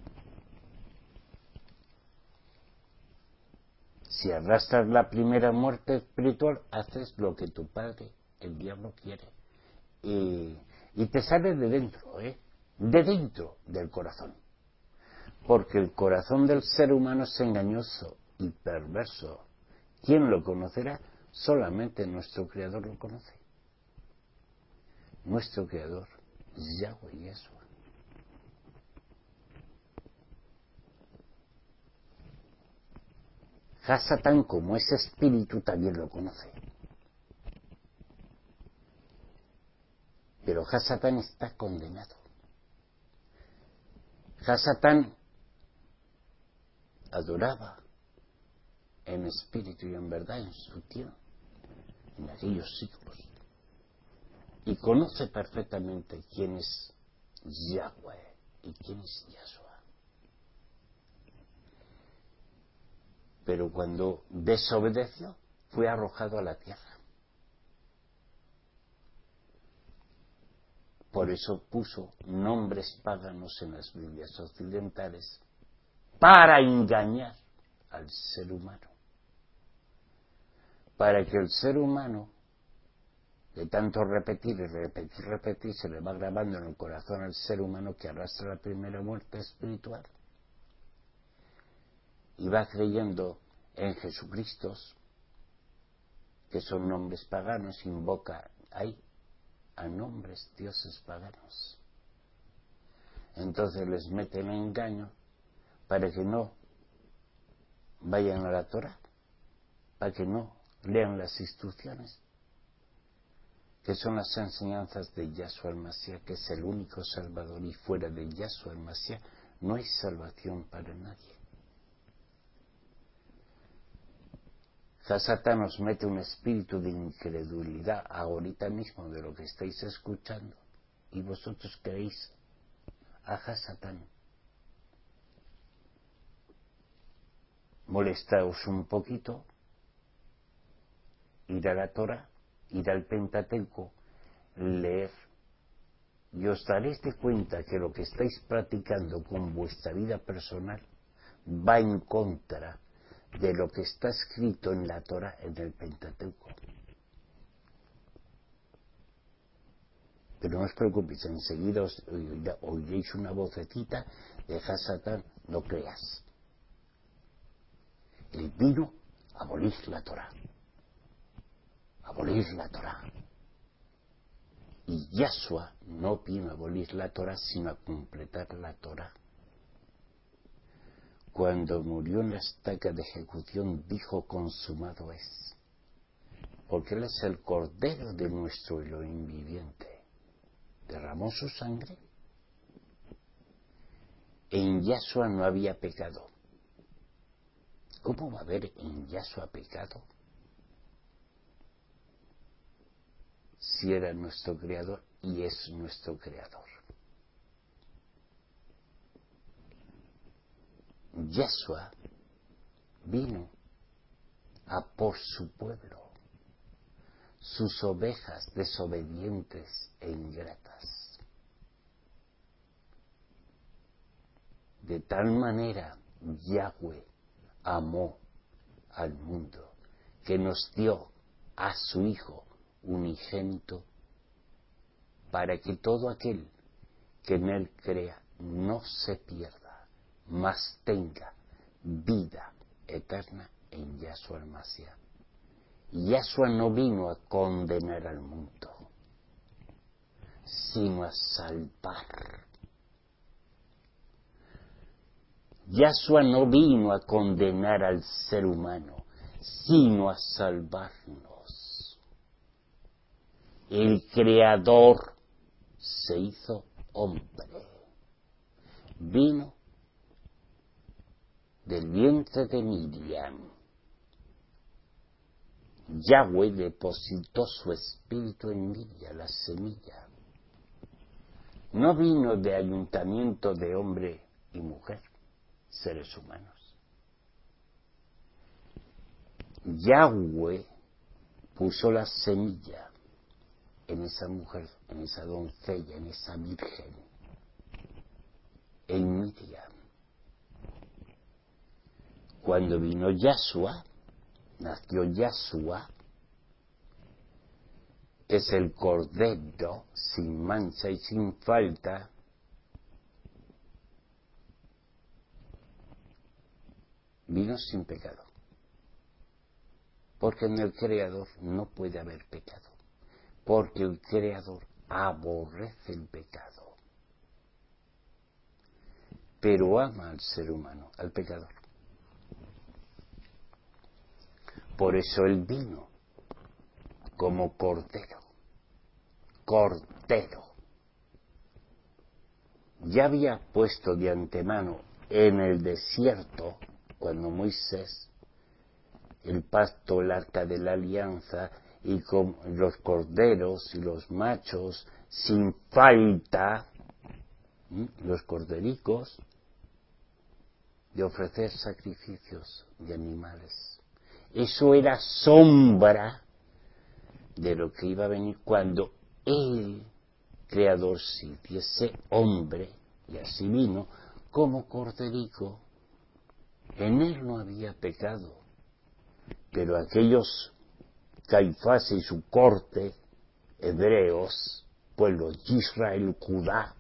Si arrastras la primera muerte espiritual, haces lo que tu padre, el diablo, quiere. Y, y te sale de dentro, ¿eh? De dentro del corazón. Porque el corazón del ser humano es engañoso y perverso. ¿Quién lo conocerá? Solamente nuestro Creador lo conoce. Nuestro Creador, Yahweh Yeshua. Hasatán, como ese espíritu, también lo conoce. Pero Hasatán está condenado. Hasatán adoraba en espíritu y en verdad en su tiempo, en aquellos siglos. Y conoce perfectamente quién es Yahweh y quién es Yahshua. Pero cuando desobedeció, fue arrojado a la tierra. Por eso puso nombres paganos en las Biblias occidentales para engañar al ser humano. Para que el ser humano, de tanto repetir y repetir y repetir, se le va grabando en el corazón al ser humano que arrastra la primera muerte espiritual. Y va creyendo en Jesucristo, que son nombres paganos, invoca ahí a nombres dioses paganos. Entonces les meten en engaño para que no vayan a la Torá, para que no lean las instrucciones, que son las enseñanzas de Yahshua el Mashiach, que es el único Salvador, y fuera de Yahshua el Mashiach no hay salvación para nadie. Hasatán nos mete un espíritu de incredulidad ahorita mismo de lo que estáis escuchando, y vosotros creéis a Hasatán. Molestaos un poquito, ir a la Torá, ir al Pentateuco, leer, y os daréis de cuenta que lo que estáis practicando con vuestra vida personal va en contra de lo que está escrito en la Torá, en el Pentateuco. Pero no os preocupéis, enseguida os oiréis una vocecita de Hasatán, no creas. Él vino a abolir la Torá. Abolir la Torá. Y Yahshua no vino a abolir la Torá, sino a completar la Torá. Cuando murió en la estaca de ejecución, dijo: consumado es. Porque Él es el Cordero de nuestro Elohim viviente. Derramó su sangre. En Yahshua no había pecado. ¿Cómo va a haber en Yahshua pecado? Si era nuestro Creador y es nuestro Creador. Yahshua vino a por su pueblo, sus ovejas desobedientes e ingratas. De tal manera Yahweh amó al mundo que nos dio a su Hijo unigénito para que todo aquel que en Él crea no se pierda, mas tenga vida eterna en Yahshua el Mashiach. Yahshua no vino a condenar al mundo, sino a salvar. Yahshua no vino a condenar al ser humano, sino a salvarnos. El Creador se hizo hombre. Vino del vientre de Miriam. Yahweh depositó su espíritu en Miriam, la semilla. No vino de ayuntamiento de hombre y mujer, seres humanos. Yahweh puso la semilla en esa mujer, en esa doncella, en esa virgen, en Miriam. Cuando vino Yahshua, nació Yahshua, que es el Cordero sin mancha y sin falta, vino sin pecado. Porque en el Creador no puede haber pecado. Porque el Creador aborrece el pecado. Pero ama al ser humano, al pecador. Por eso él vino como Cordero. Cordero. Ya había puesto de antemano en el desierto, cuando Moisés, el pacto, el arca de la alianza, y con los corderos y los machos, sin falta, ¿sí?, los cordericos, de ofrecer sacrificios de animales. Eso era sombra de lo que iba a venir cuando el Creador se hiciese hombre, y así vino, como corderico. En él no había pecado, pero aquellos Caifás y su corte, hebreos, pueblo de Israel, Judá,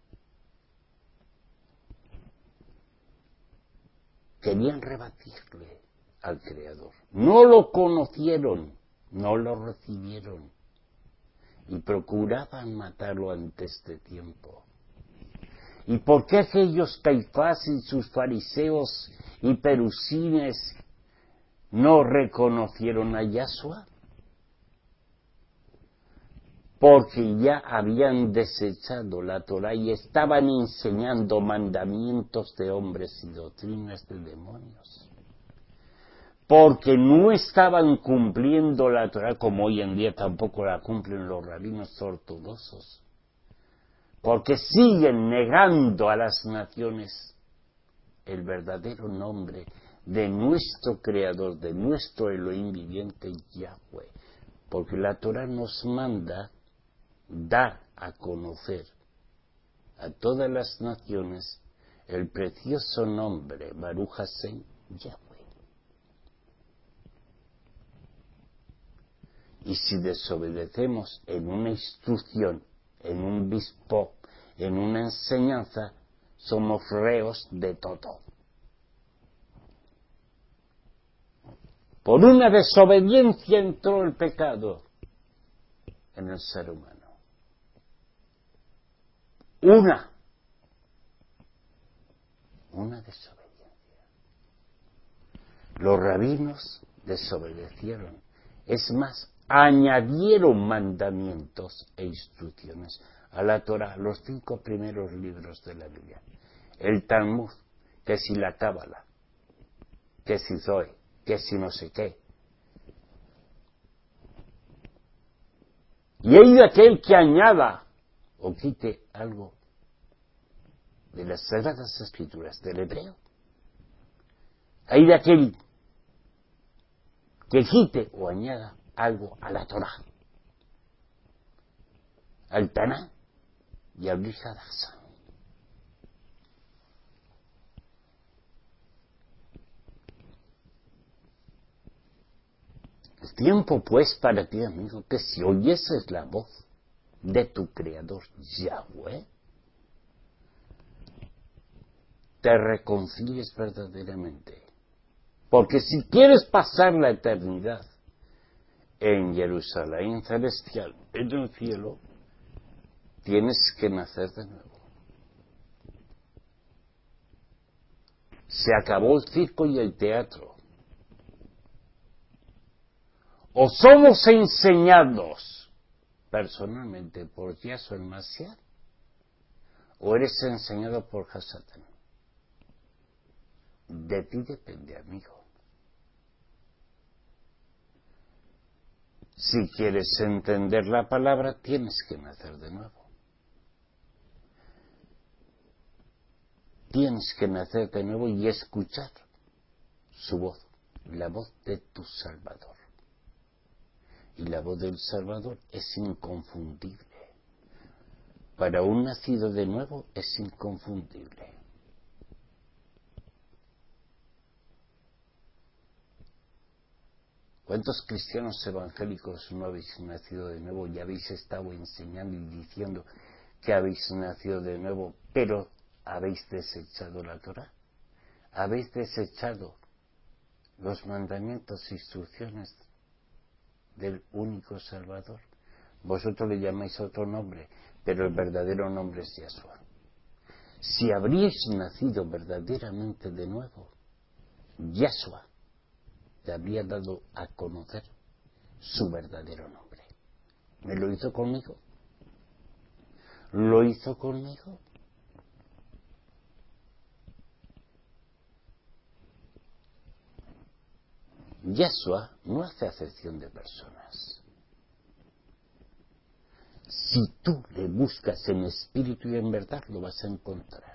querían rebatirle al Creador. No lo conocieron, no lo recibieron y procuraban matarlo antes de tiempo. ¿Y por qué aquellos Caifás y sus fariseos y perusines no reconocieron a Yahshua? Porque ya habían desechado la Torá y estaban enseñando mandamientos de hombres y doctrinas de demonios. Porque no estaban cumpliendo la Torá, como hoy en día tampoco la cumplen los rabinos ortodoxos. Porque siguen negando a las naciones el verdadero nombre de nuestro Creador, de nuestro Elohim viviente, Yahweh. Porque la Torá nos manda dar a conocer a todas las naciones el precioso nombre Baruch Hashem Yahweh. Y si desobedecemos en una instrucción, en un bispo, en una enseñanza, somos reos de todo. Por una desobediencia entró el pecado en el ser humano. Una, una desobediencia. Los rabinos desobedecieron. Es más, añadieron mandamientos e instrucciones a la Torá, los cinco primeros libros de la Biblia. El Talmud, que si la Cábala, que si Zoe, que si no sé qué. Y hay aquel que añada o quite algo de las Sagradas Escrituras del hebreo. Hay de aquel que quite o añada algo a la Torá, al Taná y al Brit Hadashah. El tiempo pues para ti, amigo, que si oyeses la voz de tu Creador Yahweh, te reconcilies verdaderamente. Porque si quieres pasar la eternidad en Jerusalén celestial, en el cielo, tienes que nacer de nuevo. Se acabó el circo y el teatro. O somos enseñados personalmente por Yahshua el Mashiach, o eres enseñado por Hasatán. De ti depende, amigo. Si quieres entender la palabra, tienes que nacer de nuevo. Tienes que nacer de nuevo y escuchar su voz, la voz de tu Salvador. Y la voz del Salvador es inconfundible. Para un nacido de nuevo es inconfundible. ¿Cuántos cristianos evangélicos no habéis nacido de nuevo y habéis estado enseñando y diciendo que habéis nacido de nuevo, pero habéis desechado la Torá? ¿Habéis desechado los mandamientos e instrucciones del único Salvador? Vosotros le llamáis otro nombre, pero el verdadero nombre es Yahshua. Si habríais nacido verdaderamente de nuevo, Yahshua te habría dado a conocer su verdadero nombre. ¿Me lo hizo conmigo? ¿Lo hizo conmigo? Yahshua no hace acepción de personas. Si tú le buscas en espíritu y en verdad, lo vas a encontrar.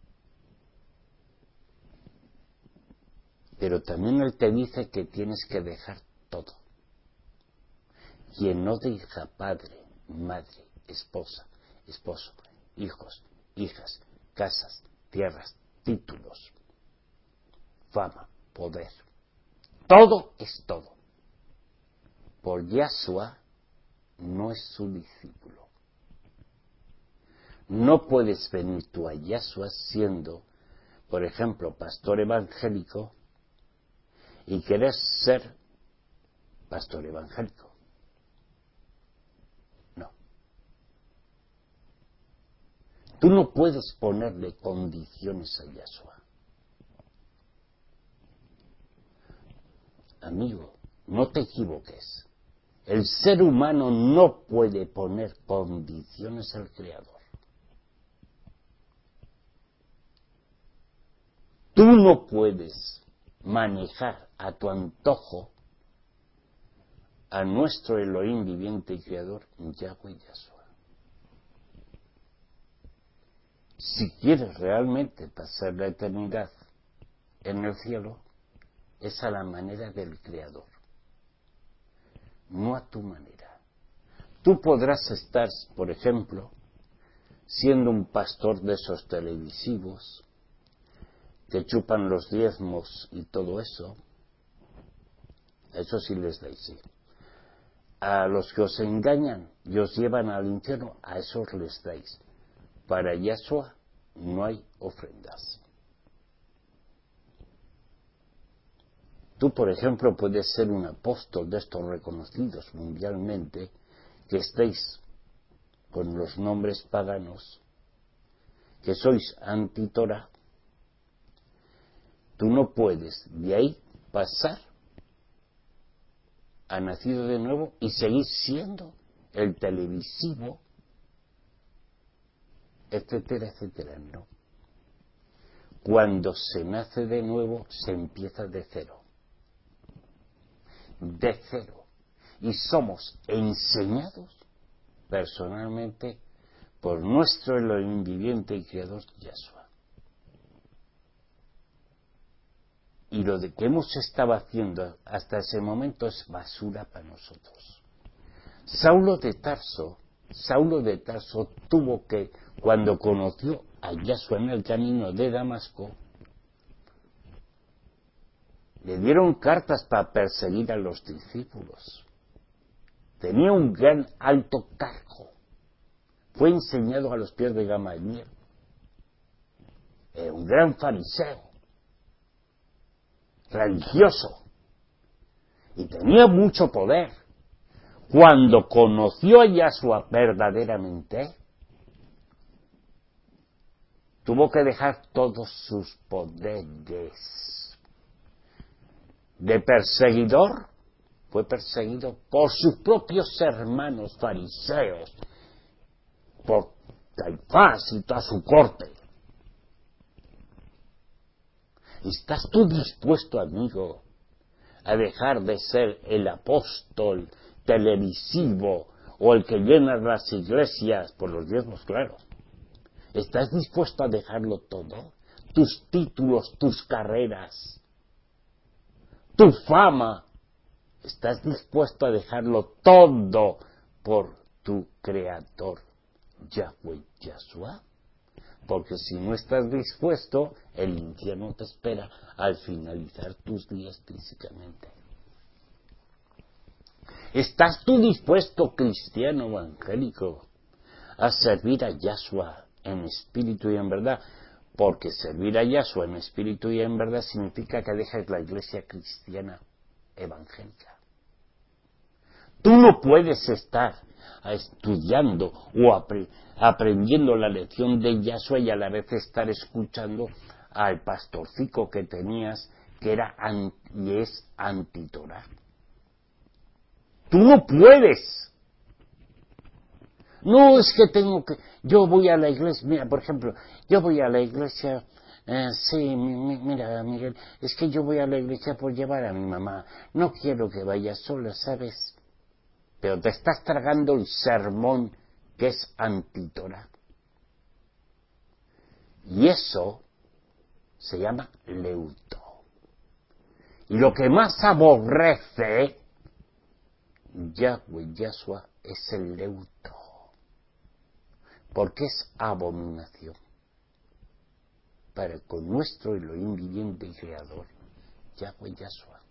Pero también Él te dice que tienes que dejar todo. Quien no deja padre, madre, esposa, esposo, hijos, hijas, casas, tierras, títulos, fama, poder, todo es todo. Por Yahshua no es su discípulo. No puedes venir tú a Yahshua siendo, por ejemplo, pastor evangélico y querer ser pastor evangélico. No. Tú no puedes ponerle condiciones a Yahshua. Amigo, no te equivoques. El ser humano no puede poner condiciones al Creador. Tú no puedes manejar a tu antojo a nuestro Elohim viviente y Creador, Yahweh Yahshua. Si quieres realmente pasar la eternidad en el cielo, es a la manera del Creador, no a tu manera. Tú podrás estar, por ejemplo, siendo un pastor de esos televisivos que chupan los diezmos y todo eso. Eso sí les dais, sí. A los que os engañan y os llevan al infierno, a esos les dais. Para Yahshua no hay ofrendas. Tú, por ejemplo, puedes ser un apóstol de estos reconocidos mundialmente, que estéis con los nombres paganos, que sois anti-Torah. Tú no puedes de ahí pasar a nacido de nuevo y seguir siendo el televisivo, etcétera, etcétera. No. Cuando se nace de nuevo, se empieza de cero. De cero. Y somos enseñados personalmente por nuestro Elohim viviente y Creador, Yahshua. Y lo de que hemos estado haciendo hasta ese momento es basura para nosotros. Saulo de Tarso, Saulo de Tarso tuvo que, cuando conoció a Yahshua en el camino de Damasco, le dieron cartas para perseguir a los discípulos. Tenía un gran alto cargo. Fue enseñado a los pies de Gamaliel. Era un gran fariseo, religioso, y tenía mucho poder. Cuando conoció a Yahshua verdaderamente, tuvo que dejar todos sus poderes. De perseguidor, fue perseguido por sus propios hermanos fariseos, por Caifás y toda su corte. ¿Estás tú dispuesto, amigo, a dejar de ser el apóstol televisivo o el que llena las iglesias por los diezmos? Claro. ¿Estás dispuesto a dejarlo todo? Tus títulos, tus carreras, tu fama. ¿Estás dispuesto a dejarlo todo por tu Creador, Yahweh Yahshua? Porque si no estás dispuesto, el infierno te espera al finalizar tus días físicamente. ¿Estás tú dispuesto, cristiano evangélico, a servir a Yahshua en espíritu y en verdad? Porque servir a Yahshua en espíritu y en verdad significa que dejas la iglesia cristiana evangélica. Tú no puedes estar estudiando o apre- aprendiendo la lección de Yahshua y a la vez estar escuchando al pastorcico que tenías que era an- y es antitorá. Tú no puedes. No es que tengo que... Yo voy a la iglesia, mira, por ejemplo, yo voy a la iglesia... Eh, sí, mi, mi, mira, Miguel, es que yo voy a la iglesia por llevar a mi mamá. No quiero que vaya sola, ¿sabes? Pero te estás tragando el sermón que es antitorá. Y eso se llama leuto. Y lo que más aborrece Yahweh Yahshua es el leuto. Porque es abominación para con nuestro Elohim viviente y creador, Yahweh Yahshua.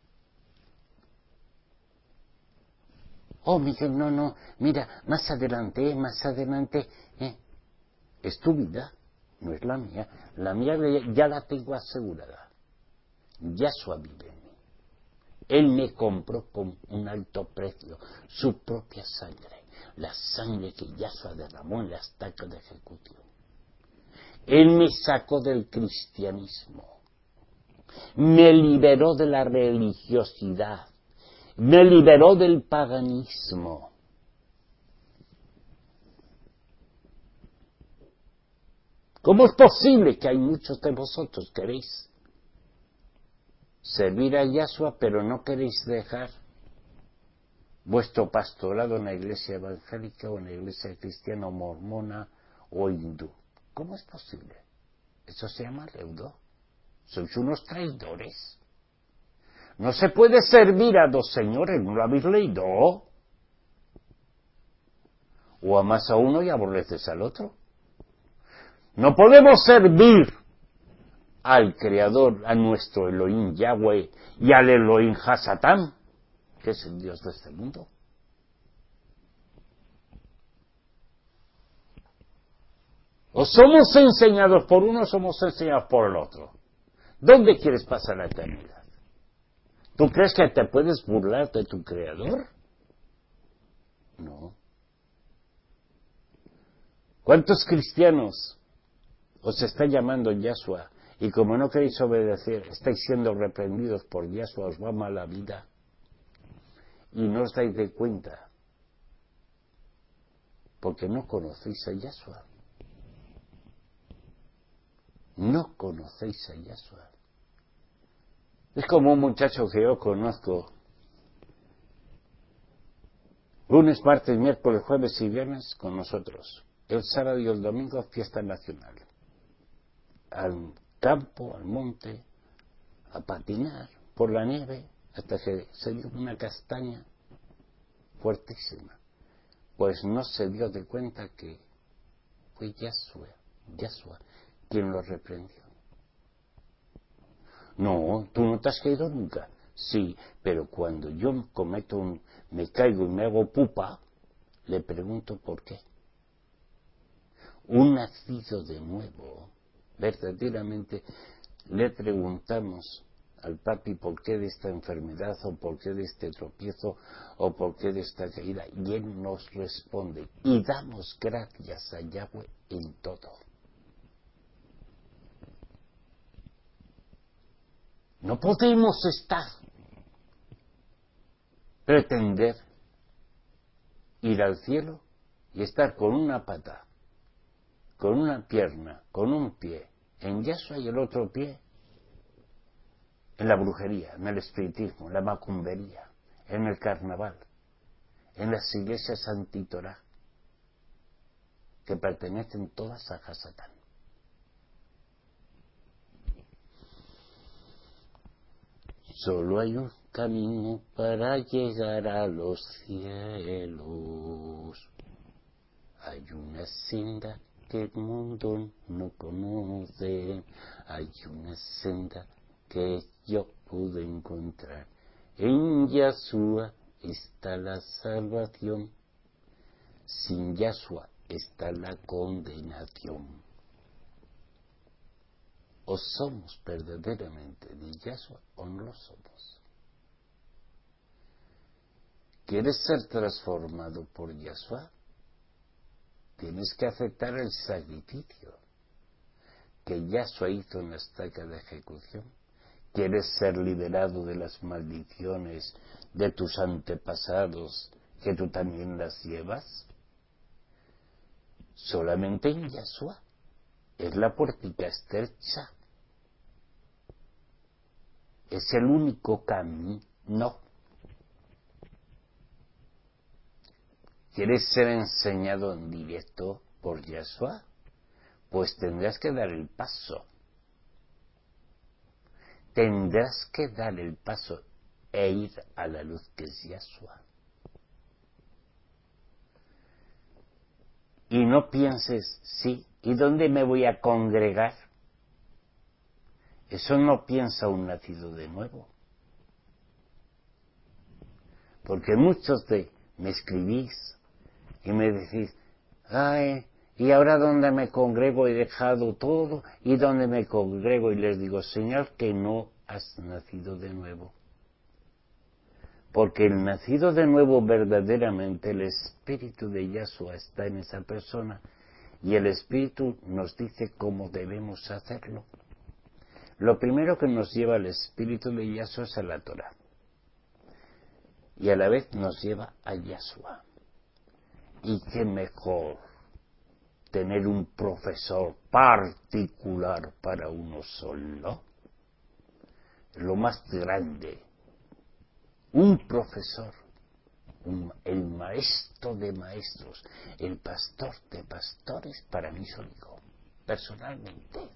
Oh, Miguel, no, no, mira, más adelante, más adelante, eh, es tu vida, no es la mía. La mía ya la tengo asegurada. Yahshua vive en mí. Él me compró con un alto precio, su propia sangre, la sangre que Yahshua derramó en la estaca de ejecución. Él me sacó del cristianismo, me liberó de la religiosidad, me liberó del paganismo. ¿Cómo es posible que hay muchos de vosotros que queréis servir a Yahshua, pero no queréis dejar vuestro pastorado en la iglesia evangélica o en la iglesia cristiana o mormona o hindú? ¿Cómo es posible? Eso se llama leudo. Sois unos traidores. No se puede servir a dos señores, ¿no lo habéis leído? O amas a uno y aborreces al otro. No podemos servir al Creador, a nuestro Elohim Yahweh y al Elohim Hasatán, que es el Dios de este mundo. O somos enseñados por uno o somos enseñados por el otro. ¿Dónde quieres pasar la eternidad? ¿Tú crees que te puedes burlar de tu Creador? No. ¿Cuántos cristianos os está llamando Yahshua y como no queréis obedecer, estáis siendo reprendidos por Yahshua, os va mal la vida y no os dais de cuenta porque no conocéis a Yahshua? No conocéis a Yahshua. Es como un muchacho que yo conozco. Lunes, martes, miércoles, jueves y viernes con nosotros. El sábado y el domingo fiesta nacional. Al campo, al monte, a patinar por la nieve hasta que se dio una castaña fuertísima. Pues no se dio de cuenta que fue Yahshua, Yahshua quien lo reprendió. No, tú no te has caído nunca. Sí, pero cuando yo cometo un, me caigo y me hago pupa, le pregunto por qué. Un nacido de nuevo, verdaderamente, le preguntamos al papi por qué de esta enfermedad, o por qué de este tropiezo, o por qué de esta caída, y él nos responde, y damos gracias a Yahweh en todo. No podemos estar, pretender ir al cielo y estar con una pata con una pierna, con un pie en Yahshua y el otro pie en la brujería, en el espiritismo, en la macumbería, en el carnaval, en las iglesias antitorá, que pertenecen todas a Hasatán. Solo hay un camino para llegar a los cielos. Hay una senda que el mundo no conoce. Hay una senda que yo pude encontrar. En Yahshua está la salvación. Sin Yahshua está la condenación. O somos verdaderamente de Yahshua o no lo somos. ¿Quieres ser transformado por Yahshua? Tienes que aceptar el sacrificio que Yahshua hizo en la estaca de ejecución. ¿Quieres ser liberado de las maldiciones de tus antepasados, que tú también las llevas? Solamente en Yahshua. Es la puertica estrecha. Es el único camino. ¿Quieres ser enseñado en directo por Yahshua? Pues tendrás que dar el paso. Tendrás que dar el paso e ir a la luz que es Yahshua. Y no pienses, sí, ¿y dónde me voy a congregar? Eso no piensa un nacido de nuevo. Porque muchos de me escribís y me decís, ay, ¿y ahora dónde me congrego? He dejado todo, ¿y dónde me congrego? Y les digo, Señor, que no has nacido de nuevo. Porque el nacido de nuevo verdaderamente, el Espíritu de Yahshua está en esa persona, y el Espíritu nos dice cómo debemos hacerlo. Lo primero que nos lleva el Espíritu de Yahshua es a la Torah, y a la vez nos lleva a Yahshua. Y qué mejor tener un profesor particular para uno solo. Lo más grande. Un profesor, un, el maestro de maestros, el pastor de pastores, para mí soy yo, personalmente.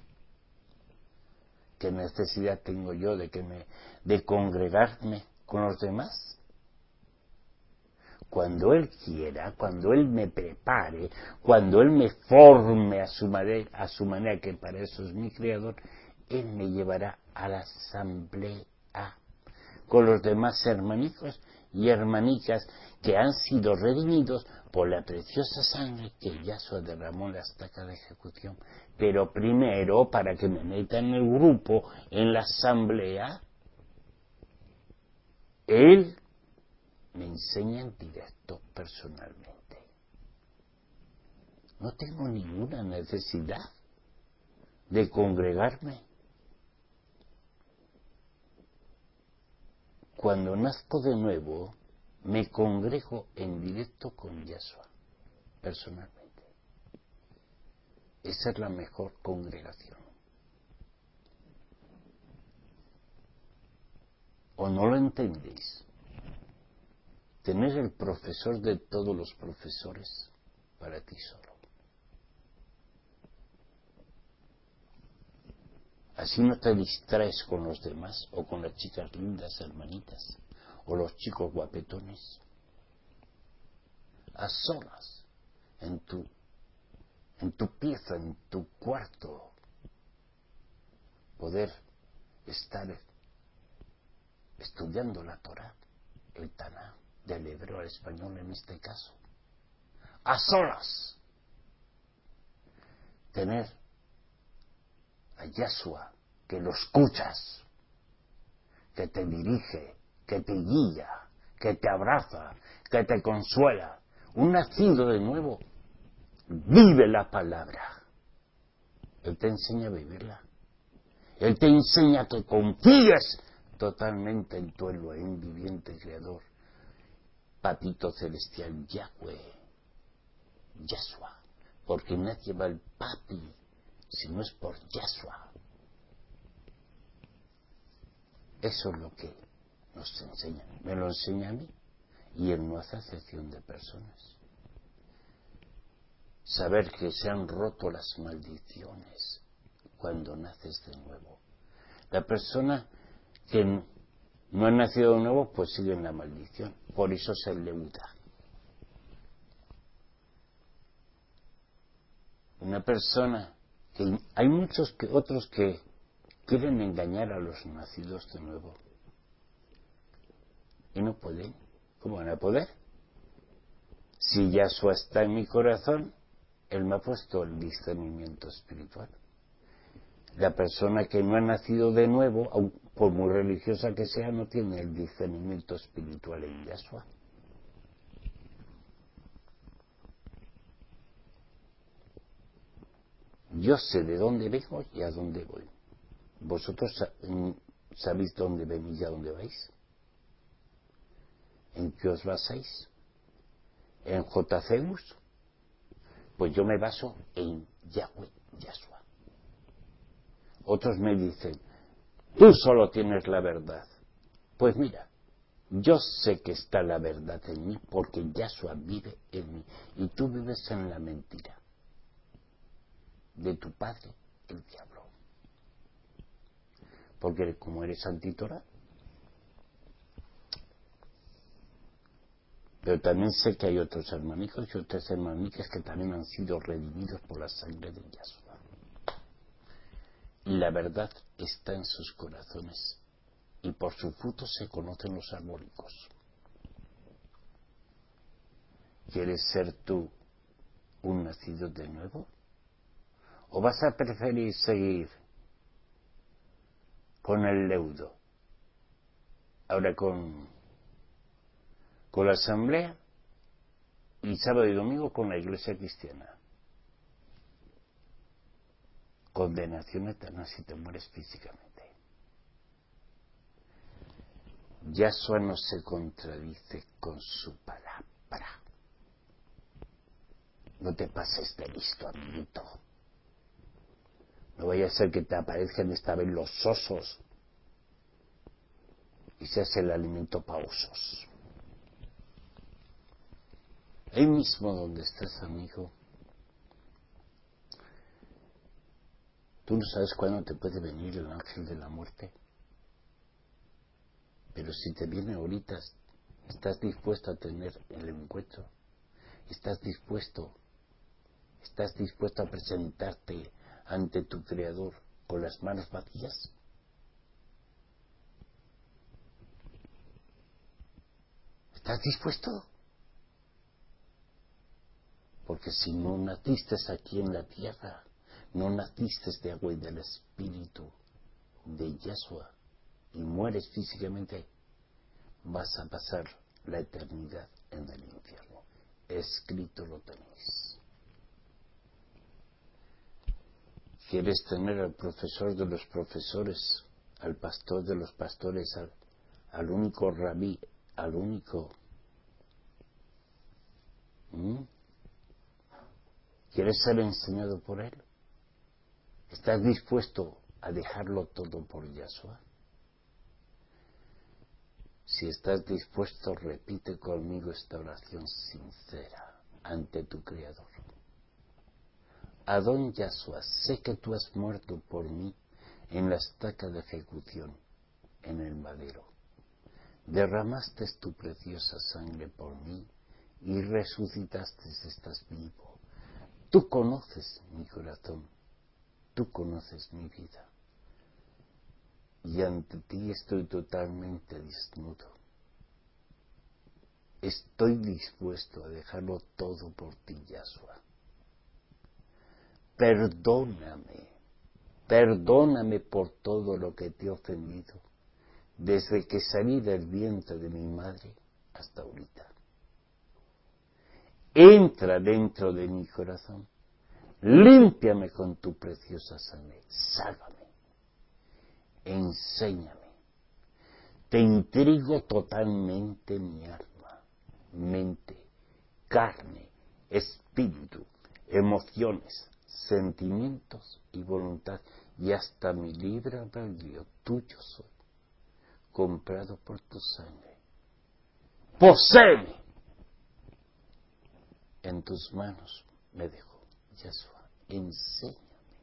¿Qué necesidad tengo yo de que me, de congregarme con los demás? Cuando Él quiera, cuando Él me prepare, cuando Él me forme a su manera, a su manera, que para eso es mi Creador, Él me llevará a la asamblea con los demás hermanicos y hermanicas que han sido redimidos por la preciosa sangre que Yahshua derramó en la estaca de ejecución. Pero primero, para que me meta en el grupo, en la asamblea, Él me enseña en directo, personalmente. No tengo ninguna necesidad de congregarme. Cuando nazco de nuevo, me congrego en directo con Yahshua, personalmente. Esa es la mejor congregación. ¿O no lo entendéis? Tener el profesor de todos los profesores para ti solo. Así no te distraes con los demás o con las chicas lindas hermanitas o los chicos guapetones. A solas, en tu, en tu pieza, en tu cuarto, poder estar estudiando la Torá, el Taná, del hebreo al español en este caso. A solas, tener a Yahshua, que lo escuchas, que te dirige, que te guía, que te abraza, que te consuela. Un nacido de nuevo vive la palabra. Él te enseña a vivirla. Él te enseña que confíes totalmente en tu Elohim viviente creador, Papito celestial Yahweh, Yahshua, porque nadie va al papi si no es por Yahshua. Eso es lo que nos enseña. Me lo enseña a mí. Y él no hace acepción de personas. Saber que se han roto las maldiciones cuando naces de nuevo. La persona que no ha nacido de nuevo, pues sigue en la maldición. Por eso se leuda. Una persona que hay muchos que otros que quieren engañar a los nacidos de nuevo y no pueden. ¿Cómo van a poder? Si Yahshua está en mi corazón, él me ha puesto el discernimiento espiritual. La persona que no ha nacido de nuevo, por muy religiosa que sea, no tiene el discernimiento espiritual en Yahshua. Yo sé de dónde vengo y a dónde voy. ¿Vosotros sabéis dónde venís y a dónde vais? ¿En qué os basáis? ¿En J. Zeus? Pues yo me baso en Yahweh, Yahshua. Otros me dicen, tú solo tienes la verdad. Pues mira, yo sé que está la verdad en mí porque Yahshua vive en mí y tú vives en la mentira de tu padre, el diablo. Porque como eres antitorá. Pero también sé que hay otros hermanicos y otras hermanicas que también han sido redimidos por la sangre de Yahshua. Y la verdad está en sus corazones. Y por sus frutos se conocen los armónicos. ¿Quieres ser tú un nacido de nuevo? ¿O vas a preferir seguir con el leudo? Ahora con, con la asamblea y sábado y domingo con la iglesia cristiana. Condenación eterna si te mueres físicamente. Yahshua no se contradice con su palabra. No te pases de listo, amiguito. No vaya a ser que te aparezcan esta vez los osos y seas el alimento para osos. Ahí mismo donde estás, amigo, tú no sabes cuándo te puede venir el ángel de la muerte. Pero si te viene ahorita, estás dispuesto a tener el encuentro. Estás dispuesto, estás dispuesto a presentarte ante tu Creador con las manos vacías. ¿Estás dispuesto? Porque si no naciste aquí en la tierra, no naciste de agua y del Espíritu de Yahshua y mueres físicamente, vas a pasar la eternidad en el infierno. Escrito lo tenéis. ¿Quieres tener al profesor de los profesores, al pastor de los pastores, al, al único rabí, al único? ¿Mm? ¿Quieres ser enseñado por él? ¿Estás dispuesto a dejarlo todo por Yahshua? Si estás dispuesto, repite conmigo esta oración sincera ante tu Creador. Adón Yahshua, sé que tú has muerto por mí en la estaca de ejecución, en el madero. Derramaste tu preciosa sangre por mí y resucitaste, estás vivo. Tú conoces mi corazón, tú conoces mi vida. Y ante ti estoy totalmente desnudo. Estoy dispuesto a dejarlo todo por ti, Yahshua. Perdóname, perdóname por todo lo que te he ofendido, desde que salí del vientre de mi madre hasta ahorita. Entra dentro de mi corazón, límpiame con tu preciosa sangre, sálvame, enséñame. Te intrigo totalmente mi alma, mente, carne, espíritu. emociones, sentimientos y voluntad, y hasta mi libre albedrío, tuyo soy, comprado por tu sangre. ¡Poséeme! En tus manos me dejo, Yeshua, enséñame,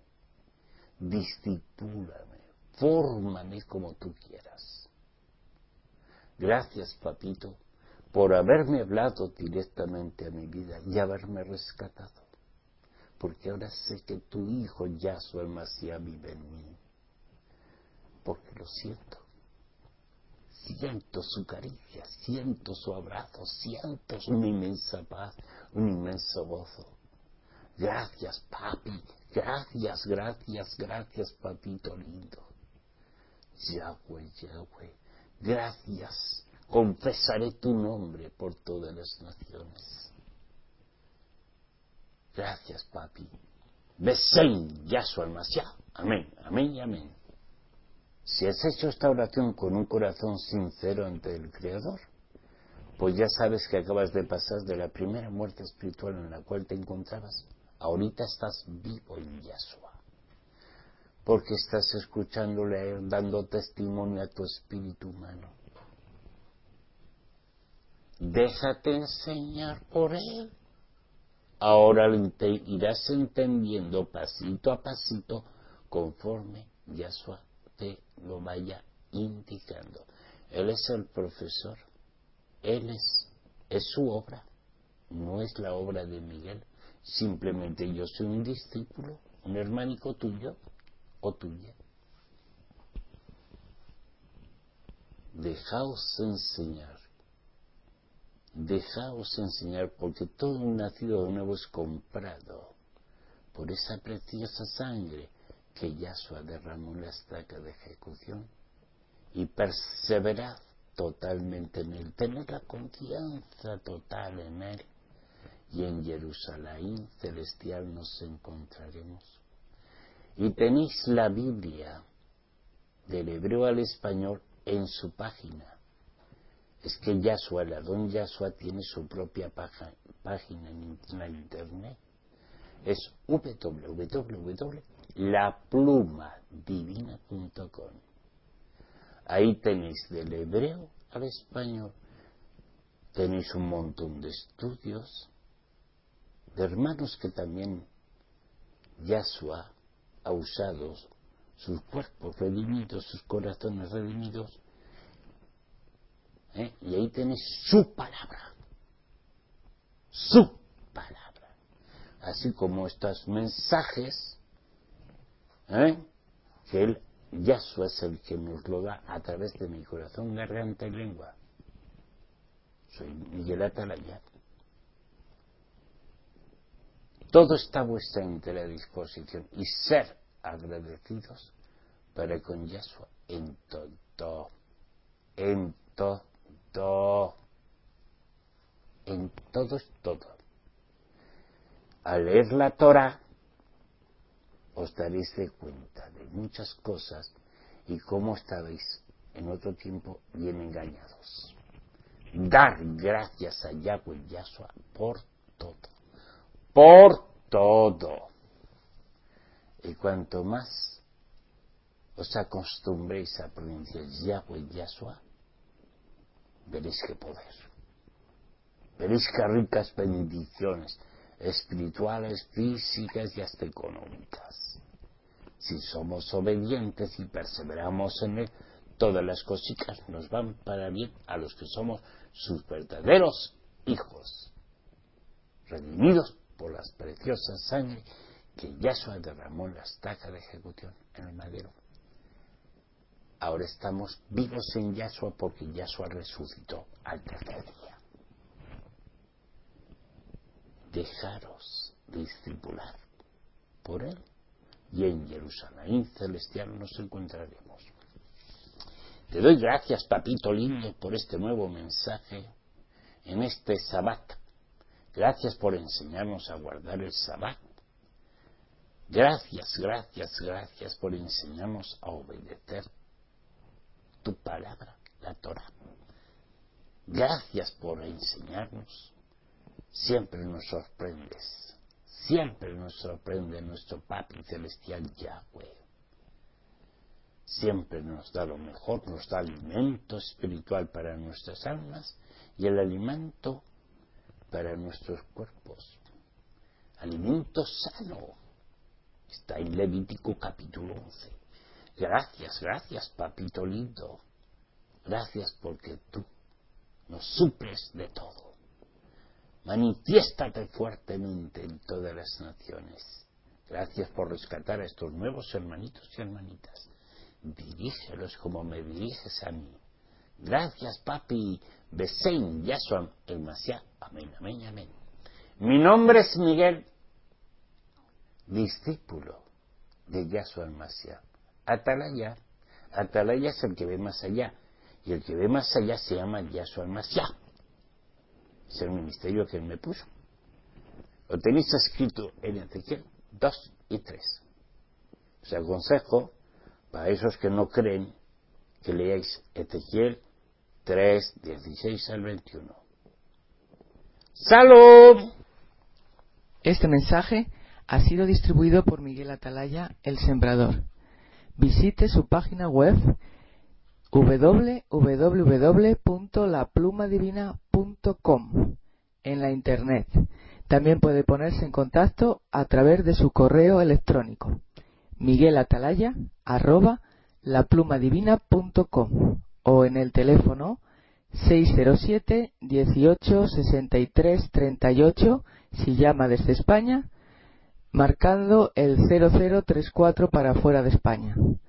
discipúlame, fórmame como tú quieras. Gracias, papito, por haberme hablado directamente a mi vida y haberme rescatado. Porque ahora sé que tu Hijo, Yahshua el Mashiach, vive en mí. Porque lo siento. Siento su caricia, siento su abrazo, siento una inmensa paz, un inmenso gozo. Gracias, papi, gracias, gracias, gracias, papito lindo. Yahweh, Yahweh, gracias. Confesaré tu nombre por todas las naciones. Gracias, papi. Besén, Yahshua el Mashiach. Amén, amén y amén. Si has hecho esta oración con un corazón sincero ante el Creador, pues ya sabes que acabas de pasar de la primera muerte espiritual en la cual te encontrabas. Ahorita estás vivo en Yahshua. Porque estás escuchándole a Él, dando testimonio a tu espíritu humano. Déjate enseñar por Él. Ahora lo irás entendiendo pasito a pasito conforme Yahshua te lo vaya indicando. Él es el profesor. Él es, es su obra. No es la obra de Miguel. Simplemente yo soy un discípulo, un hermanico tuyo o tuya. Dejaos enseñar. Dejaos enseñar, porque todo un nacido de nuevo es comprado por esa preciosa sangre que Yahshua derramó en la estaca de ejecución. Y perseverad totalmente en Él, tened la confianza total en Él, y en Jerusalén celestial nos encontraremos. Y tenéis la Biblia del hebreo al español en su página. Es que Yahshua, el Adón Yahshua, tiene su propia paja, página en la internet. Es w w w punto la pluma divina punto com. Ahí tenéis del hebreo al español. Tenéis un montón de estudios de hermanos que también Yahshua ha usado sus cuerpos redimidos, sus corazones redimidos. ¿Eh? Y ahí tenéis su palabra, su palabra, así como estos mensajes, ¿eh? que él, Yahshua, es el que nos lo da a través de mi corazón, garganta y lengua. Soy Miguel Atalaya. Todo está a vuestra entera disposición, y ser agradecidos para con Yahshua en todo, en todo. Todo, en todo es todo. Al leer la Torah os daréis de cuenta de muchas cosas y cómo estabais en otro tiempo bien engañados. Dar gracias a Yahweh Yahshua por todo, por todo. Y cuanto más os acostumbréis a pronunciar Yahweh Yahshua, veréis qué poder, veréis qué ricas bendiciones espirituales, físicas y hasta económicas. Si somos obedientes y perseveramos en él, todas las cositas nos van para bien a los que somos sus verdaderos hijos, redimidos por las preciosas sangre que Yahshua derramó en la estaca de ejecución en el madero. Ahora estamos vivos en Yahshua porque Yahshua resucitó al tercer día. Dejaros discipular por él y en Jerusalén celestial nos encontraremos. Te doy gracias, papito lindo, por este nuevo mensaje en este Sabbat. Gracias por enseñarnos a guardar el Sabbat. Gracias, gracias, gracias por enseñarnos a obedecer tu palabra, la Torah. Gracias por enseñarnos. Siempre nos sorprendes. Siempre nos sorprende nuestro Papi Celestial Yahweh. Siempre nos da lo mejor, nos da alimento espiritual para nuestras almas y el alimento para nuestros cuerpos. Alimento sano. Está en Levítico capítulo once. Gracias, gracias, papito lindo. Gracias porque tú nos suples de todo. Manifiéstate fuertemente en todas las naciones. Gracias por rescatar a estos nuevos hermanitos y hermanitas. Dirígelos como me diriges a mí. Gracias, papi. Besein, Yahshua, el Mashiach. Amén, amén, amén. Mi nombre es Miguel, discípulo de Yahshua el Mashiach. Atalaya. Atalaya es el que ve más allá. Y el que ve más allá se llama Yahshua el Mashiach. Es el ministerio que él me puso. Lo tenéis escrito en Ezequiel dos y tres. Os aconsejo, para esos que no creen, que leáis Ezequiel tres, dieciséis al veintiuno. ¡Salud! Este mensaje ha sido distribuido por Miguel Atalaya, el Sembrador. Visite su página web doble u doble u doble u punto la pluma divina punto com en la internet. También puede ponerse en contacto a través de su correo electrónico miguelatalaya arroba la pluma divina punto com o en el teléfono seis cero siete, dieciocho, sesenta y tres, treinta y ocho si llama desde España, marcando el cero cero tres cuatro para fuera de España.